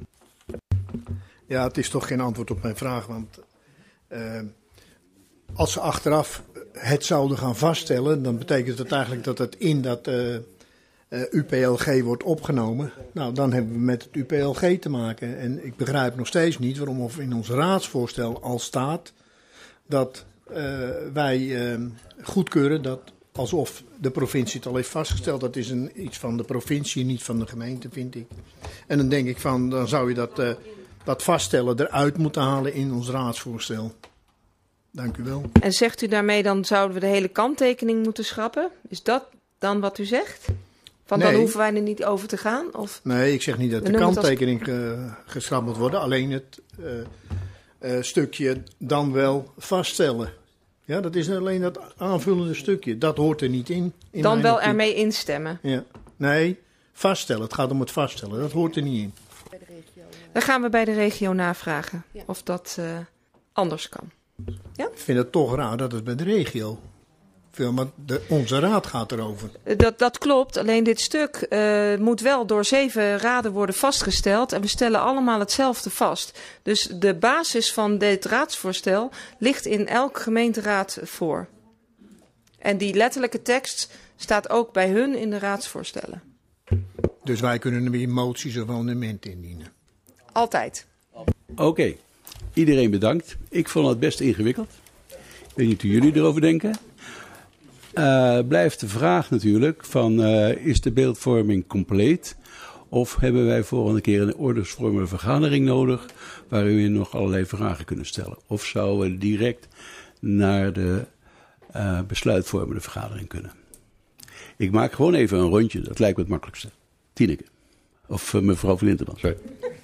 Ja, het is toch geen antwoord op mijn vraag. Want uh, als ze achteraf het zouden gaan vaststellen, dan betekent het eigenlijk dat het in dat uh, uh, U P L G wordt opgenomen. Nou, dan hebben we met het U P L G te maken. En ik begrijp nog steeds niet waarom of in ons raadsvoorstel al staat dat uh, wij uh, goedkeuren dat alsof de provincie het al heeft vastgesteld. Dat is een, iets van de provincie, niet van de gemeente, vind ik. En dan denk ik van, dan zou je dat, uh, dat vaststellen eruit moeten halen in ons raadsvoorstel. Dank u wel. En zegt u daarmee dan zouden we de hele kanttekening moeten schrappen? Is dat dan wat u zegt? Van nee. Dan hoeven wij er niet over te gaan? Of? Nee, ik zeg niet dat de kanttekening als ge, geschrapt moet worden. Alleen het uh, uh, stukje dan wel vaststellen. Ja, dat is alleen dat aanvullende stukje. Dat hoort er niet in. in dan wel optiek. Ermee instemmen? Ja. Nee, vaststellen. Het gaat om het vaststellen. Dat hoort er niet in. Dan gaan we bij de regio navragen ja. of dat uh, anders kan. Ja? Ik vind het toch raar dat het bij de regio veel, maar de, onze raad gaat erover. Dat, dat klopt, alleen dit stuk uh, moet wel door zeven raden worden vastgesteld en we stellen allemaal hetzelfde vast. Dus de basis van dit raadsvoorstel ligt in elk gemeenteraad voor. En die letterlijke tekst staat ook bij hun in de raadsvoorstellen. Dus wij kunnen weer moties of amendementen indienen? Altijd. Oké, okay. Iedereen bedankt. Ik vond het best ingewikkeld. Ik weet niet hoe jullie erover denken. Uh, blijft de vraag natuurlijk van uh, is de beeldvorming compleet? Of hebben wij volgende keer een ordensvormende vergadering nodig waarin we nog allerlei vragen kunnen stellen? Of zouden we direct naar de uh, besluitvormende vergadering kunnen? Ik maak gewoon even een rondje, dat lijkt me het makkelijkste. Tineke. Of uh, mevrouw Van Linterman, sorry.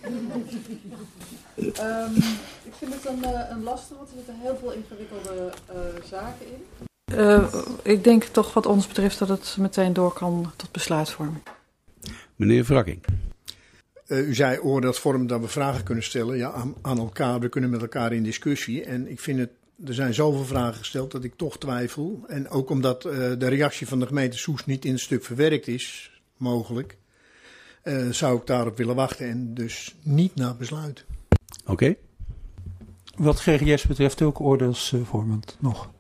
Um, ik vind het een, uh, een lastig, want er zitten heel veel ingewikkelde uh, zaken in. Uh, ik denk toch wat ons betreft dat het meteen door kan tot besluitvorming. Meneer Wrakking. Uh, u zei oordeelsvorm dat we vragen kunnen stellen ja, aan, aan elkaar. We kunnen met elkaar in discussie. En ik vind het, er zijn zoveel vragen gesteld dat ik toch twijfel. En ook omdat uh, de reactie van de gemeente Soest niet in het stuk verwerkt is, mogelijk, uh, zou ik daarop willen wachten en dus niet naar besluit. Oké. Okay. Wat G G S betreft ook oordeelsvormend nog.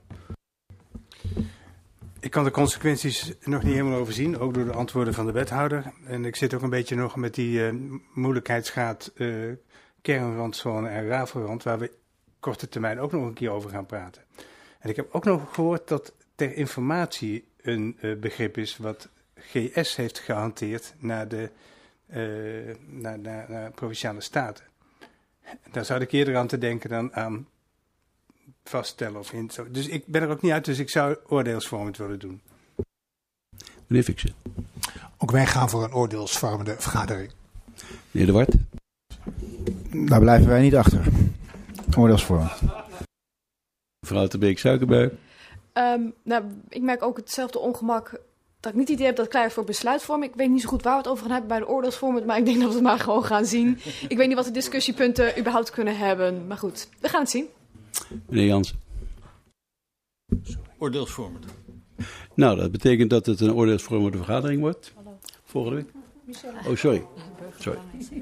Ik kan de consequenties nog niet helemaal overzien, ook door de antwoorden van de wethouder. En ik zit ook een beetje nog met die uh, moeilijkheidsgraad uh, kernrandzone en rafelrand, waar we korte termijn ook nog een keer over gaan praten. En ik heb ook nog gehoord dat ter informatie een uh, begrip is wat G S heeft gehanteerd naar de uh, naar, naar, naar provinciale staten. Daar zou ik eerder aan te denken dan aan vaststellen of in. Dus ik ben er ook niet uit, dus ik zou oordeelsvormend willen doen. Meneer Fixen. Ook wij gaan voor een oordeelsvormende vergadering. Meneer De Wart. Daar blijven wij niet achter. Oordeelsvormend. Mevrouw de Beek-Suikerbuik. Um, nou, ik merk ook hetzelfde ongemak dat ik niet het idee heb dat het klaar is voor besluitvorming. Ik weet niet zo goed waar we het over gaan hebben bij de oordeelsvorming, maar ik denk dat we het maar gewoon gaan zien. Ik weet niet wat de discussiepunten überhaupt kunnen hebben, maar goed, we gaan het zien. Meneer Jansen. Oordeelsvormend. Nou, dat betekent dat het een oordeelsvormende vergadering wordt. Hallo. Volgende week. Oh, sorry. Sorry.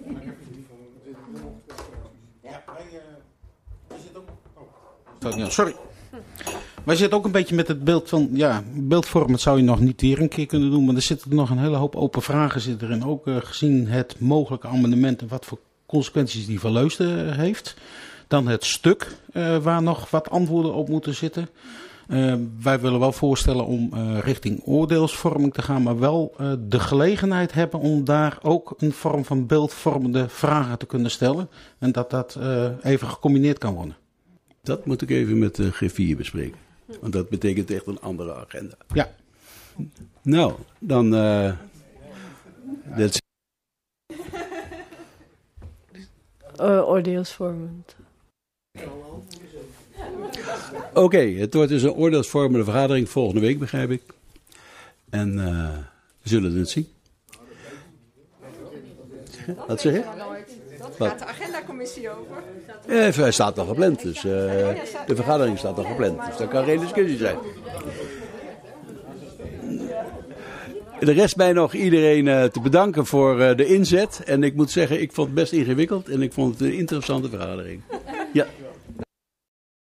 Sorry. Wij zitten ook een beetje met het beeld van, ja, beeldvormend zou je nog niet weer een keer kunnen doen, maar er zitten nog een hele hoop open vragen zitten erin. Ook uh, gezien het mogelijke amendement en wat voor consequenties die Van Leusden heeft. Dan het stuk uh, waar nog wat antwoorden op moeten zitten. Uh, wij willen wel voorstellen om uh, richting oordeelsvorming te gaan, maar wel uh, de gelegenheid hebben om daar ook een vorm van beeldvormende vragen te kunnen stellen. En dat dat uh, even gecombineerd kan worden. Dat moet ik even met de griffier bespreken. Want dat betekent echt een andere agenda. Ja. Nou, dan... Uh, that's... uh, oordeelsvormend. Oké, okay, het wordt dus een oordeelsvormende vergadering volgende week, begrijp ik. En uh, we zullen het zien. Wat zeg je? Dat gaat de agendacommissie over. Ja, hij staat al gepland, dus uh, de vergadering staat al gepland. Dus daar kan geen discussie zijn. De rest mij nog iedereen uh, te bedanken voor uh, de inzet. En ik moet zeggen, ik vond het best ingewikkeld en ik vond het een interessante vergadering. Ja.